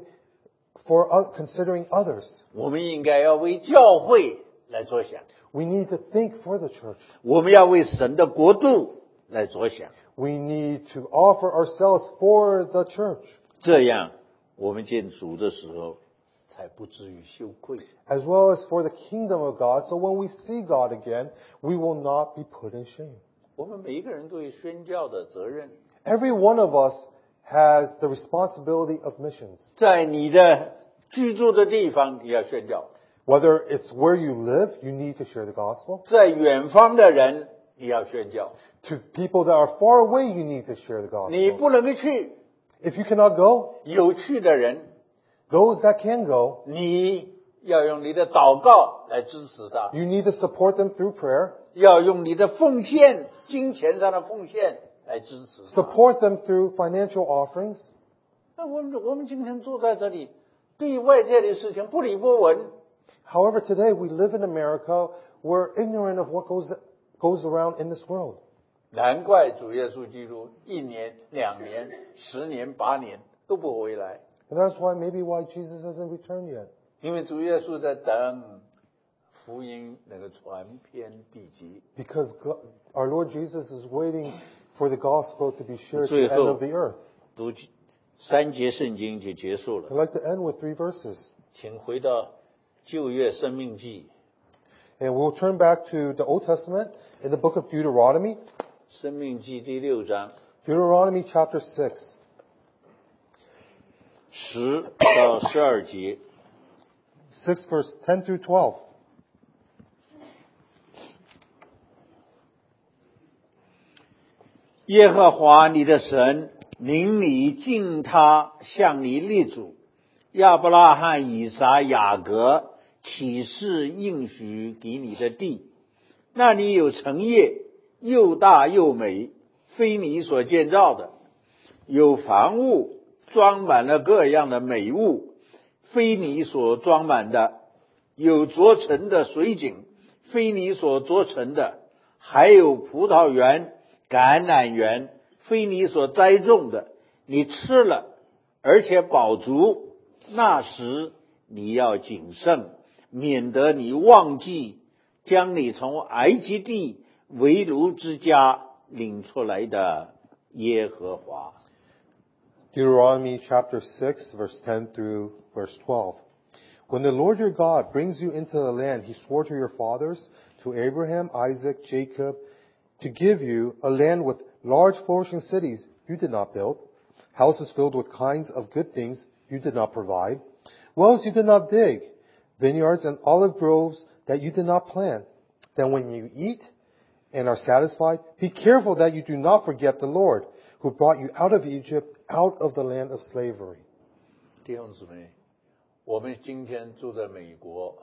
others. 我们应该要为教会来着想。 We need to think for the church. 我们要为神的国度来着想。 We need to offer ourselves for the church. 这样，我们见主的时候，才不至于羞愧。 As well as for the kingdom of God, so when we see God again, we will not be put in shame. 我们每一个人都有宣教的责任。 Every one of us has the responsibility of missions. 在你的居住的地方，你要宣教； Whether it's where you live, you need to share the gospel. 在远方的人，你要宣教。 To people that are far away, you need to share the 你 gospel. 不能够去， If you cannot go, 有去的人， those that can go, 你要用你的祷告来支持他， you need to support them through prayer. 要用你的奉献，金钱上的奉献来支持他。 Support them through financial offerings. 那我们今天坐在这里，对外界的事情不理不闻， However, today we live in America. We're ignorant of what goes around in this world. 难怪主耶稣基督1年、2年、10年、8年都不回来， And that's why Jesus hasn't returned yet. 因为主耶稣在等福音能够传遍地极。 Because our Lord Jesus is waiting for the gospel to be shared to the 最 end 后 of the earth. 读3节圣经就结束 I'd 了， like to end with 3 verses. 请回到旧约生命记， And we'll turn back to the Old Testament in the book of Deuteronomy. 生命记第6章 Deuteronomy chapter 6. 10到12节。 6 verse 10 through 12. 耶和华你的神领你进他向你立主亚伯拉罕、以撒、雅各启示应许给你的地，那里有城业，又大又美，非你所建造的；有房屋，装满了各样的美物，非你所装满的；有凿成的水井，非你所凿成的；还有葡萄园、橄榄园，非你所栽种的。你吃了，而且饱足，那时你要谨慎，免得你忘记将你从埃及地为奴之家领出来的耶和华。 Deuteronomy chapter 6, verse 10 through verse 12. When the Lord your God brings you into the land he swore to your fathers, to Abraham, Isaac, Jacob, to give you a land with large flourishing cities you did not build, houses filled with kinds of good things you did not provide, wells you did not dig, vineyards and olive groves that you did not plant, then when you eat and are satisfied, be careful that you do not forget the Lord, who brought you out of Egypt, out of the land of slavery. 弟兄姊妹，我们今天住在美国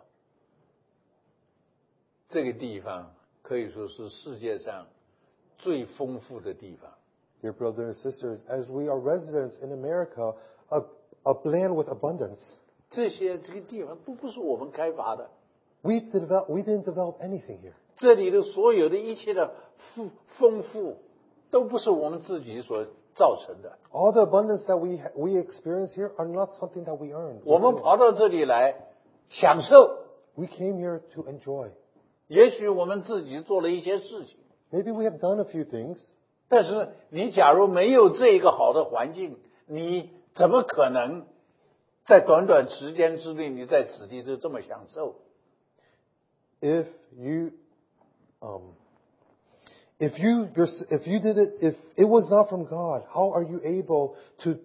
这个地方，可以说是世界上最丰富的地方。 Dear brothers and sisters, as we are residents in America, a land with abundance, 这个地方都不是我们开发的， we didn't develop anything here. 这里的所有的一切的丰富，都不是我们自己所造成的。 All the abundance that we experience here are not something that we earned. 我们跑到这里来享受， We came here to enjoy. 也许我们自己做了一些事情， Maybe we have done a few things, 但是你假如没有这一个好的环境，你怎么可能在短短时间之内，你在此地就这么享受？ if it was not from God, how are you able to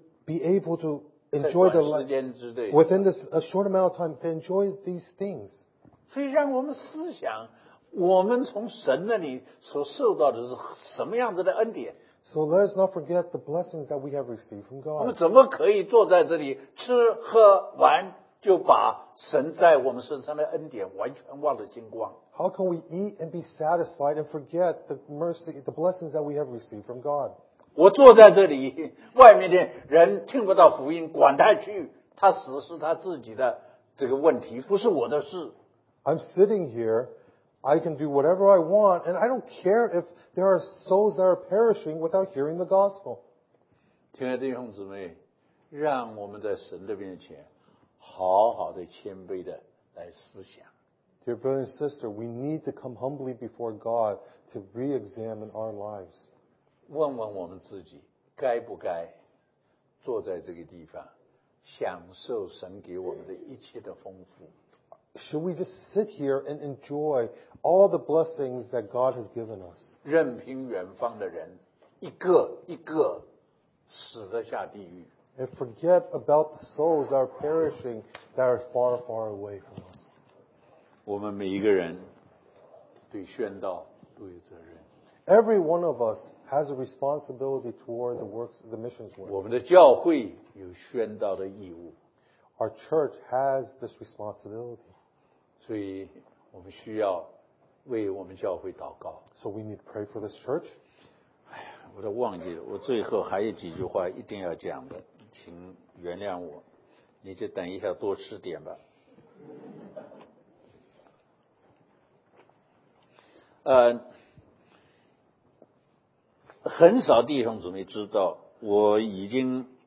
enjoy 在 the 短时 life 间之内， within a short amount of time to enjoy these things? 所以让我们思想，我们从神那里所受到的是什么样子的恩典？ So let us not forget the blessings that we have received from 我们 God. 怎么可以坐在这里吃喝玩，就把神在我们身上的恩典完全忘了精光？ How can we eat and be satisfied and forget the mercy, the blessings that we have received from God? 我坐在这里，外面的人听不到福音，管他去，他死是他自己的这个问题，不是我的事。 I'm sitting here, I can do whatever I want, and I don't care if there are souls that are perishing without hearing the gospel. 亲爱的弟兄姊妹，让我们在神的面前好好的谦卑的来思想。 Dear brother and sister, we need to come humbly before God to re-examine our lives. 问问我们自己，该不该坐在这个地方，享受神给我们的一切的丰富？ Should we just sit here and enjoy all the blessings that God has given us? 任凭远方的人一个一个死得下地狱， And forget about the souls that are perishing, that are far, far away from us. 我们每一个人对宣道都有责任。 Every one of us has a responsibility toward the works, the missions work. 我们的教会有宣道的义务， Our church has this responsibility. 所以我们需要为我们教会祷告。 So we need to pray for this church. 我都忘记了，我最后还有几句话一定要讲的，请原谅我，你就等一下多吃点吧。很少弟兄姊妹知道，我已经